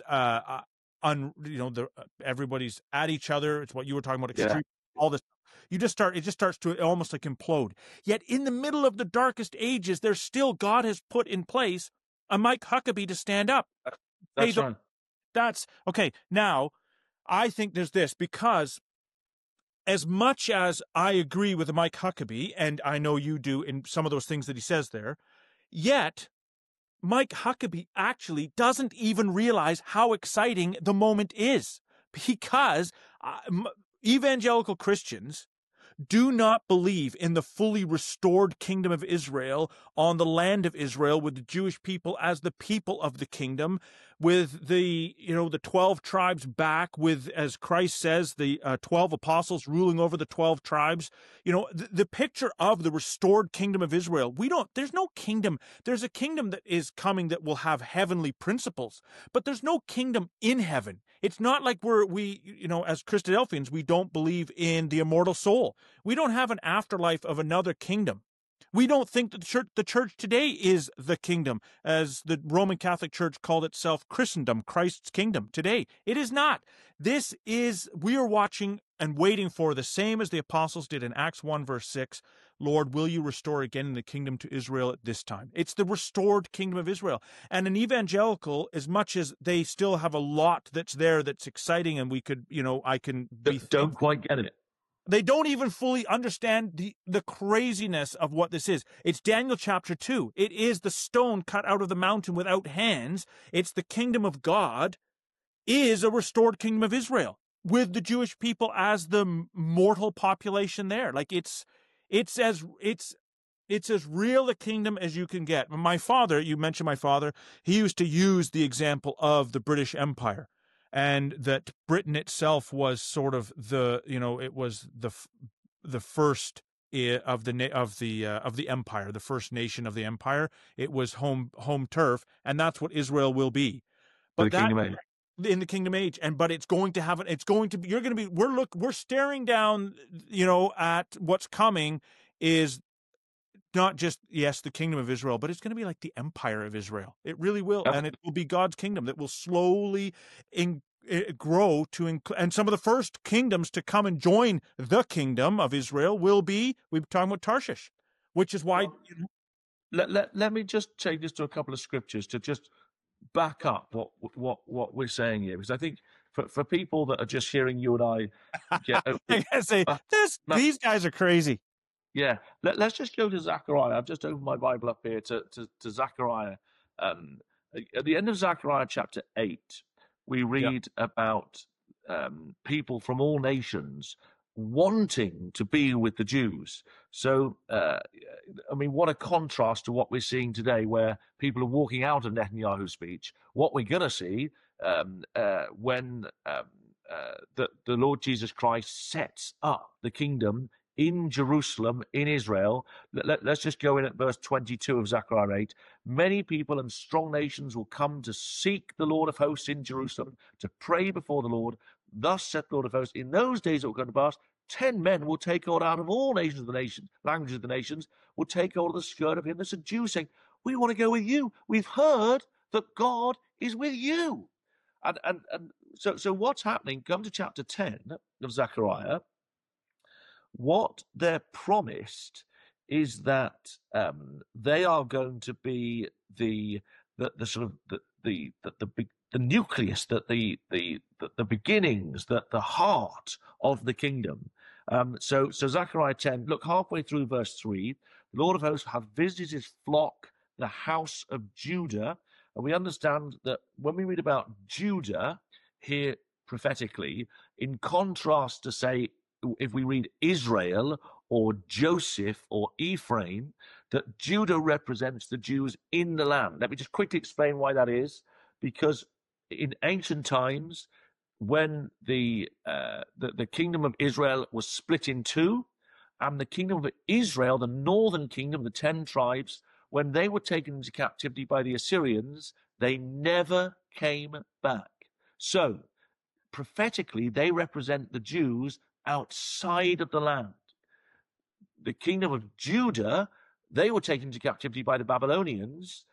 everybody's at each other. It's what you were talking about, extreme, all this. It just starts to almost like implode. Yet in the middle of the darkest ages, there's still, God has put in place a Mike Huckabee to stand up.
That's right.
That's okay. Now, I think there's this, because as much as I agree with Mike Huckabee, and I know you do in some of those things that he says there, yet Mike Huckabee actually doesn't even realize how exciting the moment is, because evangelical Christians do not believe in the fully restored kingdom of Israel on the land of Israel, with the Jewish people as the people of the kingdom, with the 12 tribes back, with, as Christ says, the 12 apostles ruling over the 12 tribes. The picture of the restored kingdom of Israel, there's no kingdom. There's a kingdom that is coming that will have heavenly principles, but there's no kingdom in heaven. It's not like as Christadelphians, we don't believe in the immortal soul. We don't have an afterlife of another kingdom. We don't think that the church today is the kingdom, as the Roman Catholic Church called itself Christendom, Christ's kingdom. Today, it is not. We are watching and waiting for the same as the apostles did in Acts 1, verse 6. Lord, will you restore again the kingdom to Israel at this time? It's the restored kingdom of Israel. And an evangelical, as much as they still have a lot that's there that's exciting, and we could, I can be...
Don't quite get it.
They don't even fully understand the craziness of what this is. It's Daniel chapter 2. It is the stone cut out of the mountain without hands. It's the kingdom of God is a restored kingdom of Israel, with the Jewish people as the mortal population there. Like it's as real a kingdom as you can get. My father, you mentioned my father, he used to use the example of the British Empire. And that Britain itself was sort of it was the first of the empire, the first nation of the empire. It was home turf, and that's what Israel will be. But in the kingdom age, but it's going to have it. It's going to be. We're staring down, at what's coming. Is not just, yes, the kingdom of Israel, but it's going to be like the empire of Israel. It really will. Yep. And it will be God's kingdom that will slowly grow to and some of the first kingdoms to come and join the kingdom of Israel will be, we're talking about Tarshish, which is why...
Let me just take this to a couple of scriptures to just back up what we're saying here, because I think for people that are just hearing you and I
say, these guys are crazy.
Yeah, let's just go to Zechariah. I've just opened my Bible up here to Zechariah. At the end of Zechariah chapter 8, we read about people from all nations wanting to be with the Jews. So, what a contrast to what we're seeing today, where people are walking out of Netanyahu's speech. What we're going to see when the Lord Jesus Christ sets up the kingdom in Jerusalem, in Israel. Let's just go in at verse 22 of Zechariah 8. Many people and strong nations will come to seek the Lord of hosts in Jerusalem, to pray before the Lord. Thus saith the Lord of hosts, in those days that will come to pass, 10 men will take hold out of all nations of the nation, languages of the nations, will take hold of the skirt of him that's a Jew, saying, we want to go with you. We've heard that God is with you. And so what's happening? Come to chapter 10 of Zechariah. What they're promised is that they are going to be the sort of the nucleus, the beginnings, the heart of the kingdom. So Zechariah 10, look halfway through verse 3, the Lord of hosts hath visited his flock, the house of Judah. And we understand that when we read about Judah here prophetically, in contrast to, say, if we read Israel or Joseph or Ephraim, that Judah represents the Jews in the land. Let me just quickly explain why that is. Because in ancient times, when the kingdom of Israel was split in two, and the kingdom of Israel, the northern kingdom, the 10 tribes, when they were taken into captivity by the Assyrians, they never came back. So, prophetically, they represent the Jews outside of the land. The kingdom of Judah, they were taken into captivity by the Babylonians.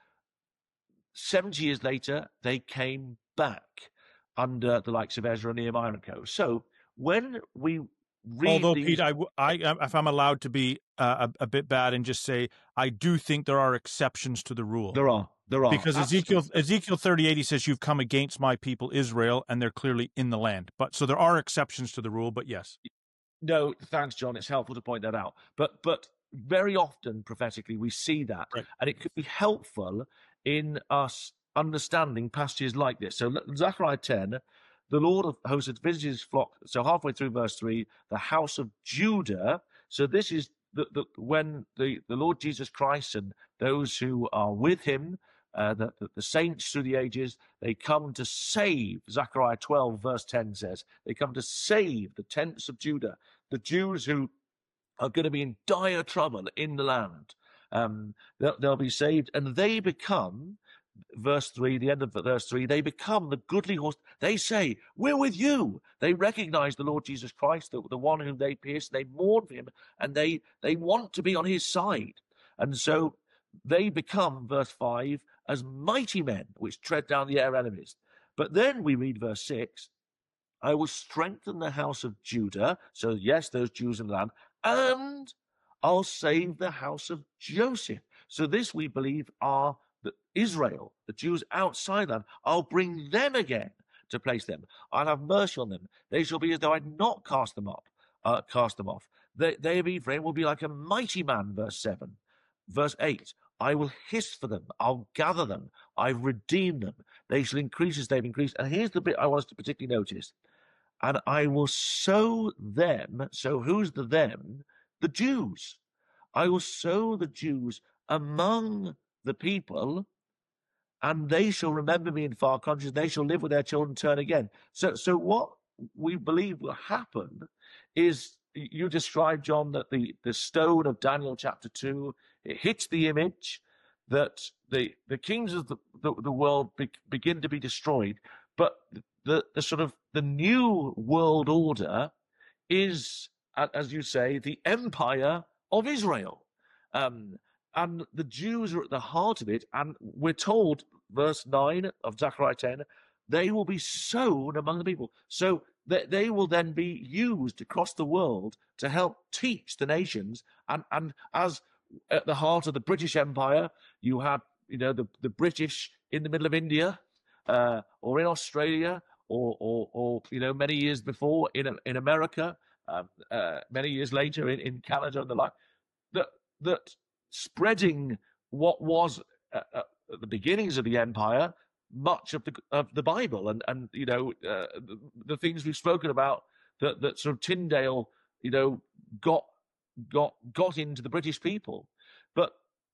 70 years later, they came back under the likes of Ezra, Nehemiah, and co. So when we read
although,
these...
Pete, if I'm allowed to be a bit bad and just say, I do think there are exceptions to the rule.
There are.
Because Ezekiel 38, he says, you've come against my people Israel, and they're clearly in the land. But so there are exceptions to the rule, but yes.
No, thanks, John. It's helpful to point that out. But very often, prophetically, we see that.
Right.
And it could be helpful in us understanding passages like this. So Zechariah 10, the Lord of hosts had visited his flock. So halfway through verse 3, the house of Judah. So this is when the Lord Jesus Christ and those who are with him, the saints through the ages, they come to save. Zechariah 12 verse 10 says, they come to save the tents of Judah, the Jews who are going to be in dire trouble in the land. They'll be saved, and they become, verse 3, the end of verse 3, they become the goodly horse. They say, we're with you. They recognize the Lord Jesus Christ, the one whom they pierced. They mourn for him, and they want to be on his side. And so they become, verse 5, as mighty men which tread down the air enemies. But then we read verse 6, I will strengthen the house of Judah. So yes, those Jews in the land, and I'll save the house of Joseph. So this, we believe, are Israel, the Jews outside land. I'll bring them again to place them. I'll have mercy on them. They shall be as though I'd not cast them off. They of Ephraim will be like a mighty man, verse 7. Verse 8, I will hiss for them. I'll gather them. I've redeemed them. They shall increase as they've increased. And here's the bit I want us to particularly notice. And I will sow them. So who's the them? The Jews. I will sow the Jews among the people, and they shall remember me in far countries. They shall live with their children, turn again. So what we believe will happen is, you described, John, that the stone of Daniel chapter 2, it hits the image, that the kings of the world begin to be destroyed, but the sort of the new world order is, as you say, the empire of Israel. And the Jews are at the heart of it, and we're told, verse 9 of Zechariah 10, they will be sown among the people. So they will then be used across the world to help teach the nations. And as at the heart of the British Empire, you had, the British in the middle of India, or in Australia, or many years before in America, many years later in Canada and the like, that spreading what was at the beginnings of the empire, much of the Bible, and the things we've spoken about that sort of Tyndale got into the British people, but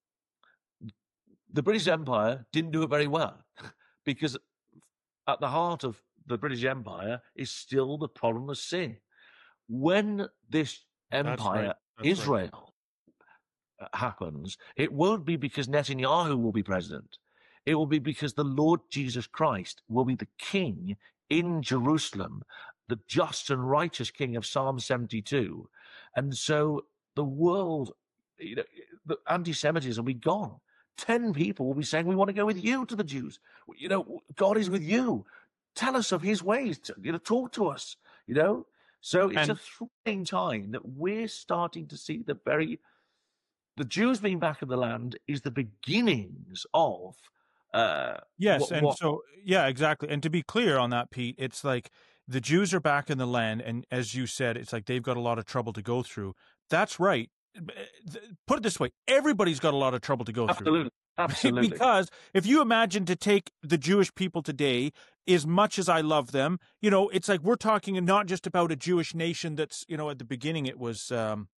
the British Empire didn't do it very well, because at the heart of the British Empire is still the problem of sin. When this empire, Israel, happens, it won't be because Netanyahu will be president. It will be because the Lord Jesus Christ will be the king in Jerusalem, the just and righteous king of Psalm 72. And so the world, the anti-Semitism will be gone. 10 people will be saying, we want to go with you to the Jews. God is with you. Tell us of his ways. Talk to us. So it's a thrilling time that we're starting to see the Jews being back in the land is the beginnings of
yes, exactly. And to be clear on that, Pete, it's like the Jews are back in the land, and as you said, it's like they've got a lot of trouble to go through. That's right. Put it this way: everybody's got a lot of trouble to go through.
Absolutely.
Because if you imagine to take the Jewish people today, as much as I love them, it's like we're talking not just about a Jewish nation that's, at the beginning it was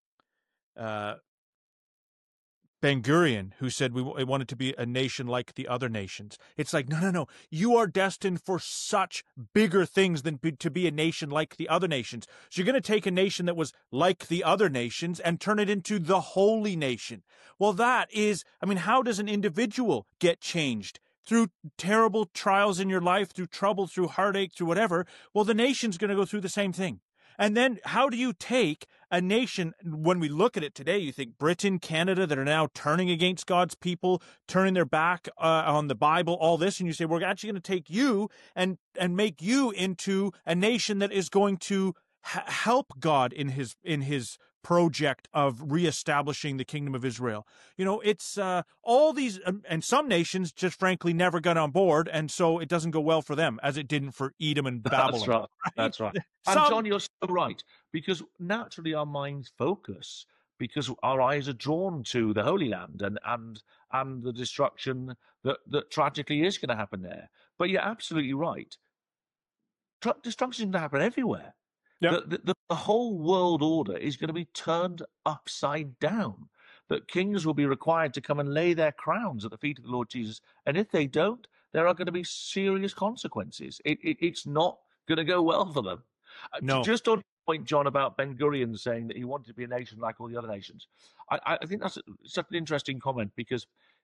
Ben-Gurion who said we wanted to be a nation like the other nations. It's like, no. You are destined for such bigger things than to be a nation like the other nations. So you're going to take a nation that was like the other nations and turn it into the holy nation. Well, that is, how does an individual get changed? Through terrible trials in your life, through trouble, through heartache, through whatever. Well, the nation's going to go through the same thing. And then how do you take a nation, when we look at it today, you think Britain, Canada, that are now turning against God's people, turning their back on the Bible, all this, and you say, we're actually going to take you and make you into a nation that is going to help God in his project of reestablishing the kingdom of Israel. It's all these, and some nations just frankly never got on board, and so it doesn't go well for them, as it didn't for Edom and Babylon.
That's right. And John, you're so right, because naturally our minds focus, because our eyes are drawn to the Holy Land and the destruction that tragically is going to happen there. But you're absolutely right. Destruction is going to happen everywhere. Yep. The whole world order is going to be turned upside down. That kings will be required to come and lay their crowns at the feet of the Lord Jesus. And if they don't, there are going to be serious consequences. It's not going to go well for them.
No.
Just on point, John, about Ben-Gurion saying that he wanted to be a nation like all the other nations. I think that's such an interesting comment, because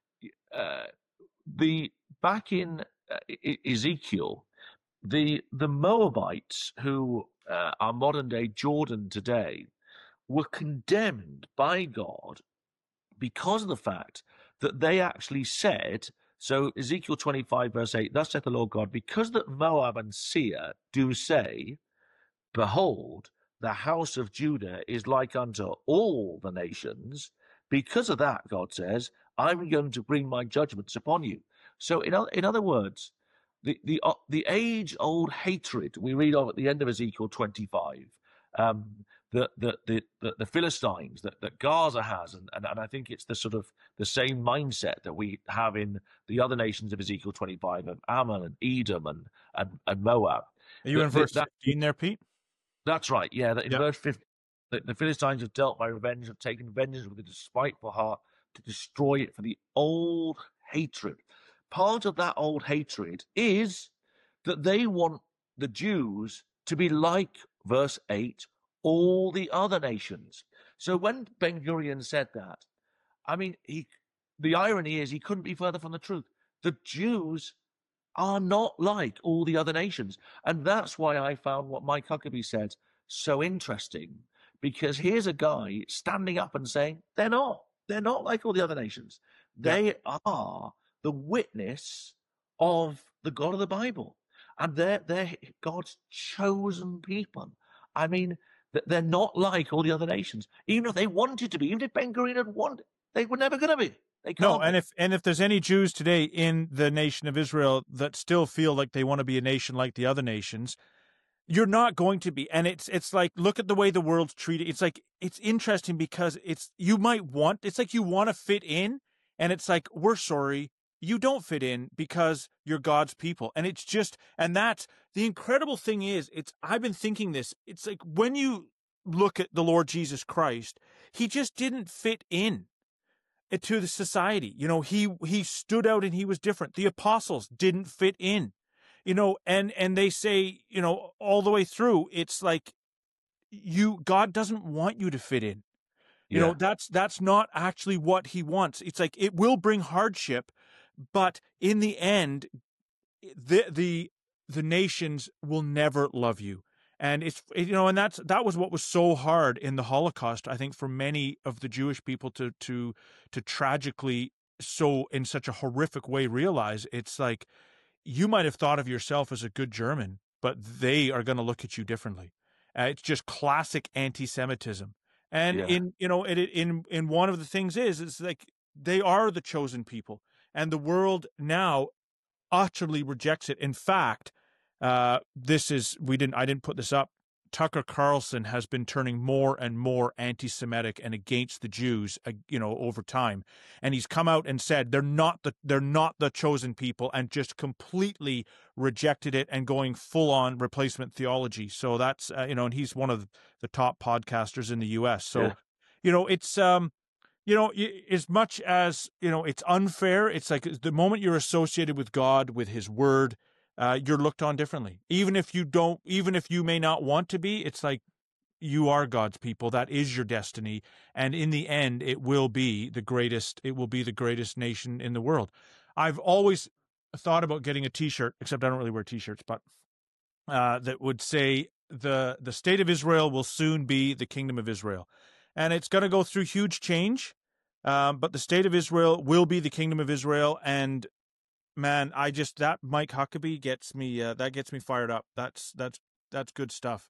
back in Ezekiel, the Moabites, who are modern day Jordan today, were condemned by God because of the fact that they actually said, so Ezekiel 25 verse 8, thus saith the Lord God, because that Moab and Seir do say, behold, the house of Judah is like unto all the nations, because of that, God says, I'm going to bring my judgments upon you. So in other words, the age-old hatred we read of at the end of Ezekiel 25, the Philistines that Gaza has, and I think it's the sort of the same mindset that we have in the other nations of Ezekiel 25 of Ammon and Edom and Moab.
Are you in verse 15 there, Pete?
That's right. Yeah, in verse 15, the Philistines have dealt by revenge, have taken vengeance with a despiteful heart to destroy it for the old hatred. Part of that old hatred is that they want the Jews to be like, verse 8, all the other nations. So when Ben-Gurion said that, the irony is he couldn't be further from the truth. The Jews are not like all the other nations. And that's why I found what Mike Huckabee said so interesting, because here's a guy standing up and saying, they're not like all the other nations. They are the witness of the God of the Bible, and they're God's chosen people. They're not like all the other nations. Even if they wanted to be, even if Ben-Gurion had wanted, they were never going to be. They can't.
No, and if there's any Jews today in the nation of Israel that still feel like they want to be a nation like the other nations, you're not going to be. And it's like, look at the way the world's treated. It's like, it's interesting because it's like you want to fit in, and it's like, we're sorry, you don't fit in because you're God's people. And it's just, and that's the incredible thing is, I've been thinking this, it's like when you look at the Lord Jesus Christ, he just didn't fit in to the society. He stood out and he was different. The apostles didn't fit in, and they say, all the way through, it's like God doesn't want you to fit in. That's not actually what he wants. It's like, it will bring hardship, but in the end, the nations will never love you. And and that was what was so hard in the Holocaust, I think, for many of the Jewish people to tragically, so in such a horrific way, realize it's like, you might have thought of yourself as a good German, but they are going to look at you differently. It's just classic anti-Semitism. And in one of the things is like they are the chosen people, and the world now utterly rejects it. In fact, I didn't put this up. Tucker Carlson has been turning more and more anti-Semitic and against the Jews, over time. And he's come out and said they're not the chosen people, and just completely rejected it and going full on replacement theology. So that's and he's one of the top podcasters in the U.S. So, it's as much as it's unfair. It's like the moment you're associated with God, with His Word, you're looked on differently. Even if you may not want to be, it's like you are God's people. That is your destiny. And in the end, it will be the greatest nation in the world. I've always thought about getting a t-shirt, except I don't really wear t-shirts, but that would say the state of Israel will soon be the kingdom of Israel. And it's going to go through huge change. But the state of Israel will be the kingdom of Israel. And man, that Mike Huckabee gets me fired up. That's good stuff.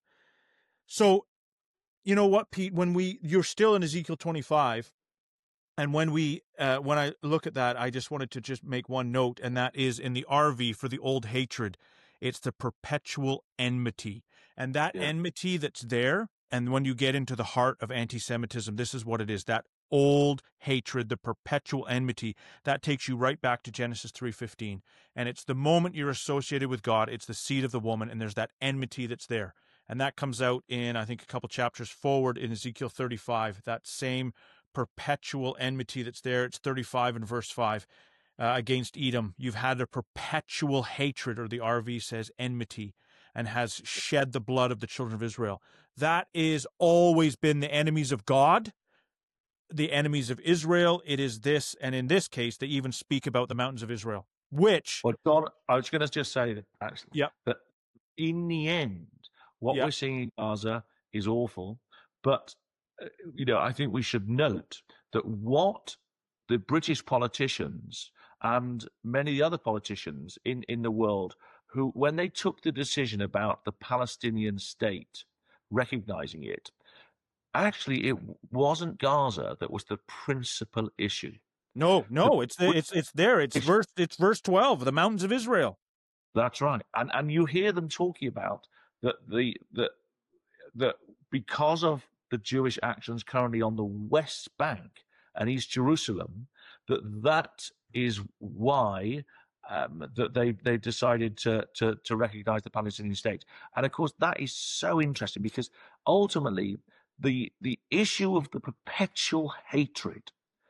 So, you know what, Pete, you're still in Ezekiel 25, and when I look at that, I just wanted to just make one note, and that is in the RV for the old hatred. It's the perpetual enmity, and that enmity that's there. And when you get into the heart of anti-Semitism, this is what it is. That old hatred, the perpetual enmity, that takes you right back to Genesis 3:15. And it's the moment you're associated with God, it's the seed of the woman, and there's that enmity that's there. And that comes out in, I think, a couple chapters forward in Ezekiel 35, that same perpetual enmity that's there. It's 35 and verse 5. Against Edom, you've had a perpetual hatred, or the RV says enmity, and has shed the blood of the children of Israel. That is always been the enemies of God, the enemies of Israel. It is this, and in this case, they even speak about the mountains of Israel, which...
Well, John, I was going to just say that, actually, that in the end, what we're seeing in Gaza is awful, but, I think we should note that what the British politicians and many other politicians in the world, who, when they took the decision about the Palestinian state, recognizing it, actually it wasn't Gaza that was the principal issue.
No, it's there. It's verse 12, the mountains of Israel.
That's right, and you hear them talking about that because of the Jewish actions currently on the West Bank and East Jerusalem, that is why that they decided to recognize the Palestinian state. And of course, that is so interesting, because ultimately the issue of the perpetual hatred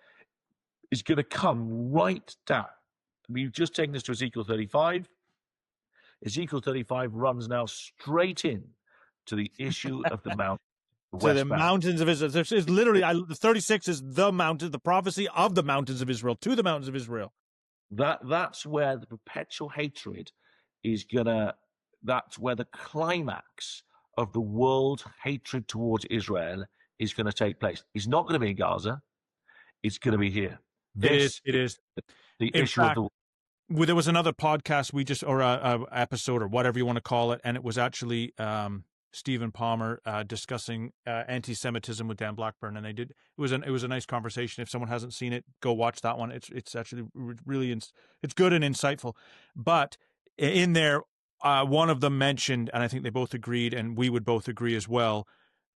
is going to come right down. We've just taken this to Ezekiel 35. Ezekiel 35 runs now straight in to the issue of the mountain.
Mountains of Israel. It's literally, the 36 is the mountain, the prophecy of the mountains of Israel, to the mountains of Israel.
That's where the perpetual hatred is that's where the climax of the world hatred towards Israel is going to take place. It's not going to be in Gaza. It's going to be here.
It is.
The issue of the...
There was another podcast or a episode, or whatever you want to call it, and it was actually Stephen Palmer discussing anti-Semitism with Dan Blackburn, and it was a nice conversation. If someone hasn't seen it, go watch that one. It's actually really it's good and insightful. But in there, one of them mentioned, and I think they both agreed, and we would both agree as well,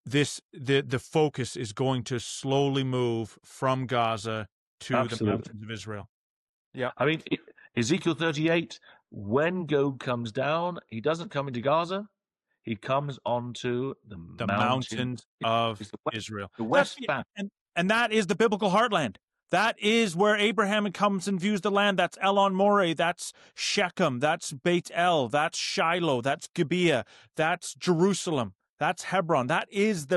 the focus is going to slowly move from Gaza to the mountains of Israel. Yeah,
I mean, Ezekiel 38, when Gog comes down, he doesn't come into Gaza. He comes onto the
mountains of Israel.
The West Bank.
And that is the biblical heartland. That is where Abraham comes and views the land. That's Elon Moreh. That's Shechem. That's Beit El. That's Shiloh. That's Gibeah. That's Jerusalem. That's Hebron. That is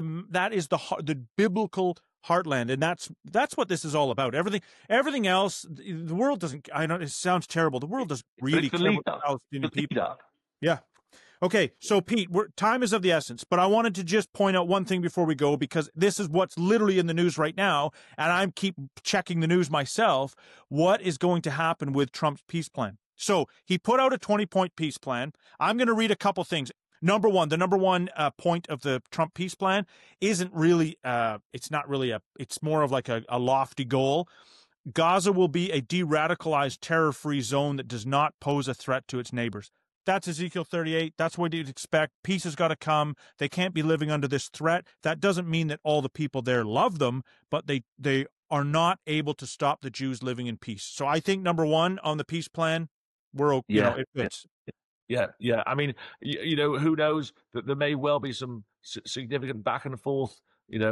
the biblical heartland, and that's what this is all about. Everything else, the world doesn't. I know it sounds terrible. The world doesn't really care about Palestinian people. Yeah. Okay, so Pete, time is of the essence, but I wanted to just point out one thing before we go, because this is what's literally in the news right now, and I keep checking the news myself. What is going to happen with Trump's peace plan? So he put out a 20-point peace plan. I'm going to read a couple things. Number one, the number one point of the Trump peace plan isn't really, it's not really it's more of like a lofty goal. Gaza will be a de-radicalized, terror-free zone that does not pose a threat to its neighbors. That's Ezekiel 38. That's what you'd expect. Peace has got to come. They can't be living under this threat. That doesn't mean that all the people there love them, but they are not able to stop the Jews living in peace. So I think number one on the peace plan, it fits.
Yeah. I mean, who knows that there may well be some significant back and forth,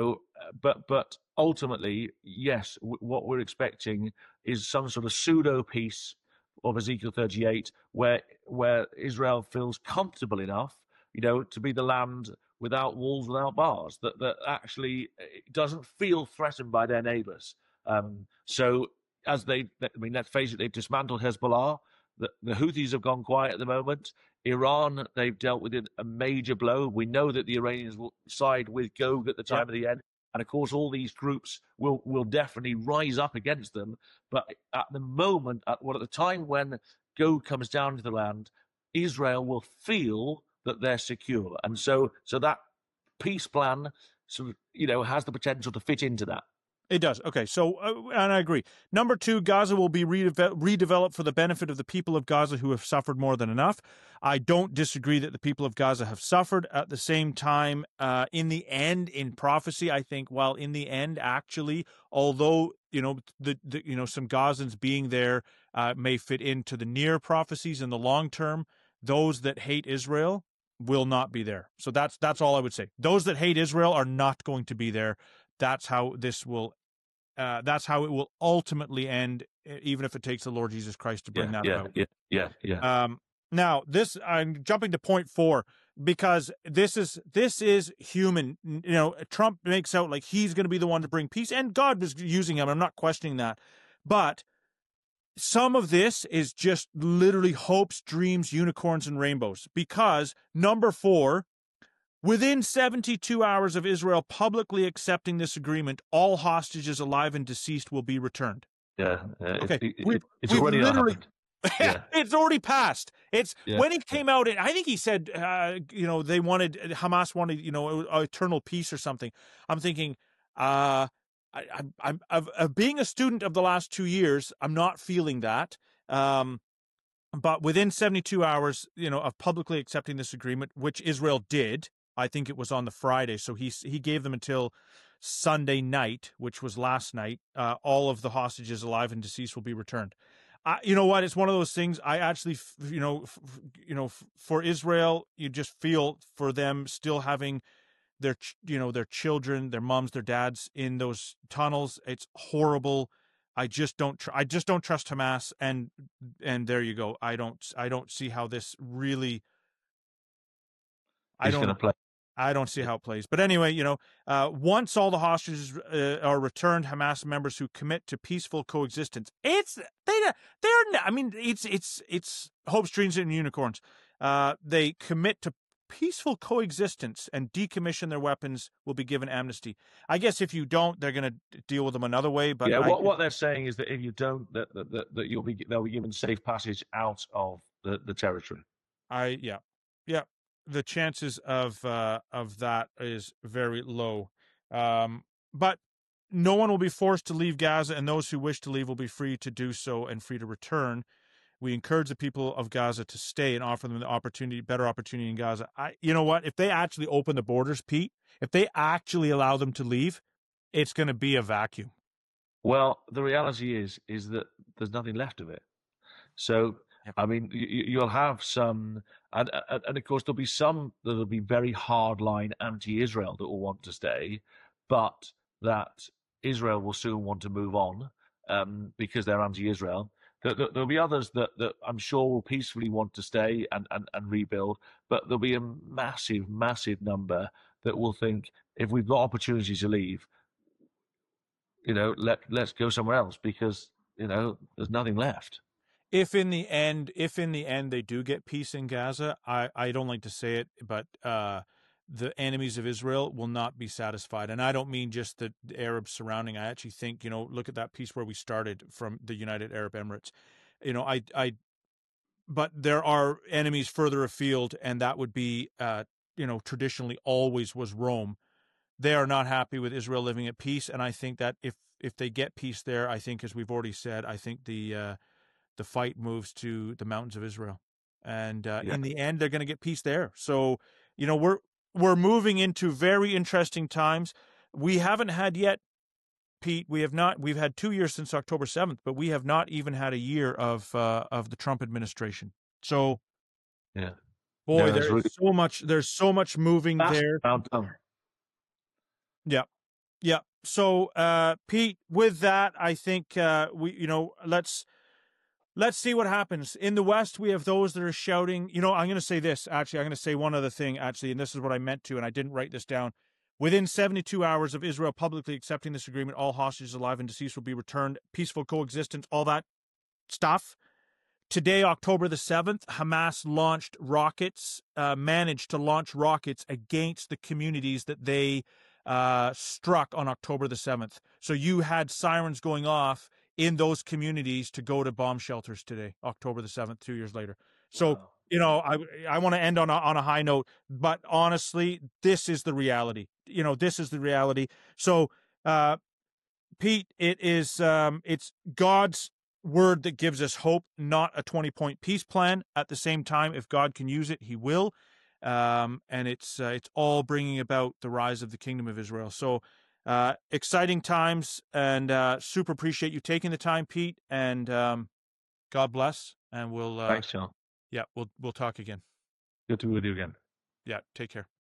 but ultimately, yes, what we're expecting is some sort of pseudo peace of Ezekiel 38, where Israel feels comfortable enough, to be the land without walls, without bars, that actually doesn't feel threatened by their neighbors. So let's face it, they've dismantled Hezbollah. The Houthis have gone quiet at the moment. Iran, they've dealt with a major blow. We know that the Iranians will side with Gog at the time of the end. And of course, all these groups will definitely rise up against them. But at the moment, at the time when Gog comes down to the land, Israel will feel that they're secure. And so that peace plan has the potential to fit into that.
It does. Okay, so, and I agree. Number two, Gaza will be redeveloped for the benefit of the people of Gaza who have suffered more than enough. I don't disagree that the people of Gaza have suffered. At the same time, in the end, in prophecy, I think, while in the end, actually, although, some Gazans being there may fit into the near prophecies in the long term, those that hate Israel will not be there. So that's all I would say. Those that hate Israel are not going to be there. That's how this will. That's how it will ultimately end, even if it takes the Lord Jesus Christ to bring that about.
Yeah.
Now, I'm jumping to point 4 because this is human. Trump makes out like he's going to be the one to bring peace, and God was using him. I'm not questioning that, but some of this is just literally hopes, dreams, unicorns, and rainbows. Because number 4. Within 72 hours of Israel publicly accepting this agreement, all hostages alive and deceased will be returned.
Yeah.
Okay.
It's already happened.
Yeah. It's already passed. When he came out, I think he said, Hamas wanted, eternal peace or something. I'm thinking, I'm being a student of the last 2 years, I'm not feeling that. But within 72 hours, of publicly accepting this agreement, which Israel did, I think it was on the Friday, so he gave them until Sunday night, which was last night. All of the hostages alive and deceased will be returned. You know what? It's one of those things. I actually, for Israel, you just feel for them still having their children, their moms, their dads in those tunnels. It's horrible. I just don't trust Hamas, and there you go. I don't see how this really. I don't see how it plays. But anyway, once all the hostages are returned, Hamas members who commit to peaceful coexistence, it's hopes, dreams, and unicorns. They commit to peaceful coexistence and decommission their weapons will be given amnesty. I guess if you don't, they're going to deal with them another way. But
what they're saying is that if you don't, that they'll be given safe passage out of the territory.
The chances of that is very low. But no one will be forced to leave Gaza, and those who wish to leave will be free to do so and free to return. We encourage the people of Gaza to stay and offer them the better opportunity in Gaza. You know what? If they actually open the borders, Pete, if they actually allow them to leave, it's going to be a vacuum.
Well, the reality is that there's nothing left of it. So, I mean, you'll have some, and of course there'll be some that'll be very hardline anti-Israel that will want to stay, but that Israel will soon want to move on because they're anti-Israel. There'll be others that I'm sure will peacefully want to stay and rebuild, but there'll be a massive, massive number that will think, if we've got opportunity to leave, let's go somewhere else because, there's nothing left.
If in the end they do get peace in Gaza, I don't like to say it, but the enemies of Israel will not be satisfied. And I don't mean just the Arabs surrounding. I actually think, look at that piece where we started from the United Arab Emirates. but there are enemies further afield, and that would be, traditionally always was Rome. They are not happy with Israel living at peace, and I think that if they get peace there, I think, as we've already said, I think the fight moves to the mountains of Israel, and in the end, they're going to get peace there. So, we're moving into very interesting times. We haven't had yet, Pete. We've had 2 years since October 7th, but we have not even had a year of the Trump administration. So, boy, there's so much moving there. Yeah. So, Pete, with that, I think let's see what happens. In the West, we have those that are shouting. I'm going to say this, actually. I'm going to say one other thing, actually, and this is what I meant to, and I didn't write this down. Within 72 hours of Israel publicly accepting this agreement, all hostages alive and deceased will be returned. Peaceful coexistence, all that stuff. Today, October the 7th, Hamas managed to launch rockets against the communities that they struck on October the 7th. So you had sirens going off in those communities to go to bomb shelters today, October the 7th, 2 years later. So, I want to end on a high note, but honestly, this is the reality. This is the reality. So, Pete, it's God's word that gives us hope, not a 20-point peace plan. At the same time, if God can use it, he will. And it's all bringing about the rise of the kingdom of Israel. So, exciting times, and super appreciate you taking the time, Pete, and God bless, and we'll
thanks, John.
Yeah, we'll talk again.
Good to be with you again.
Yeah, take care.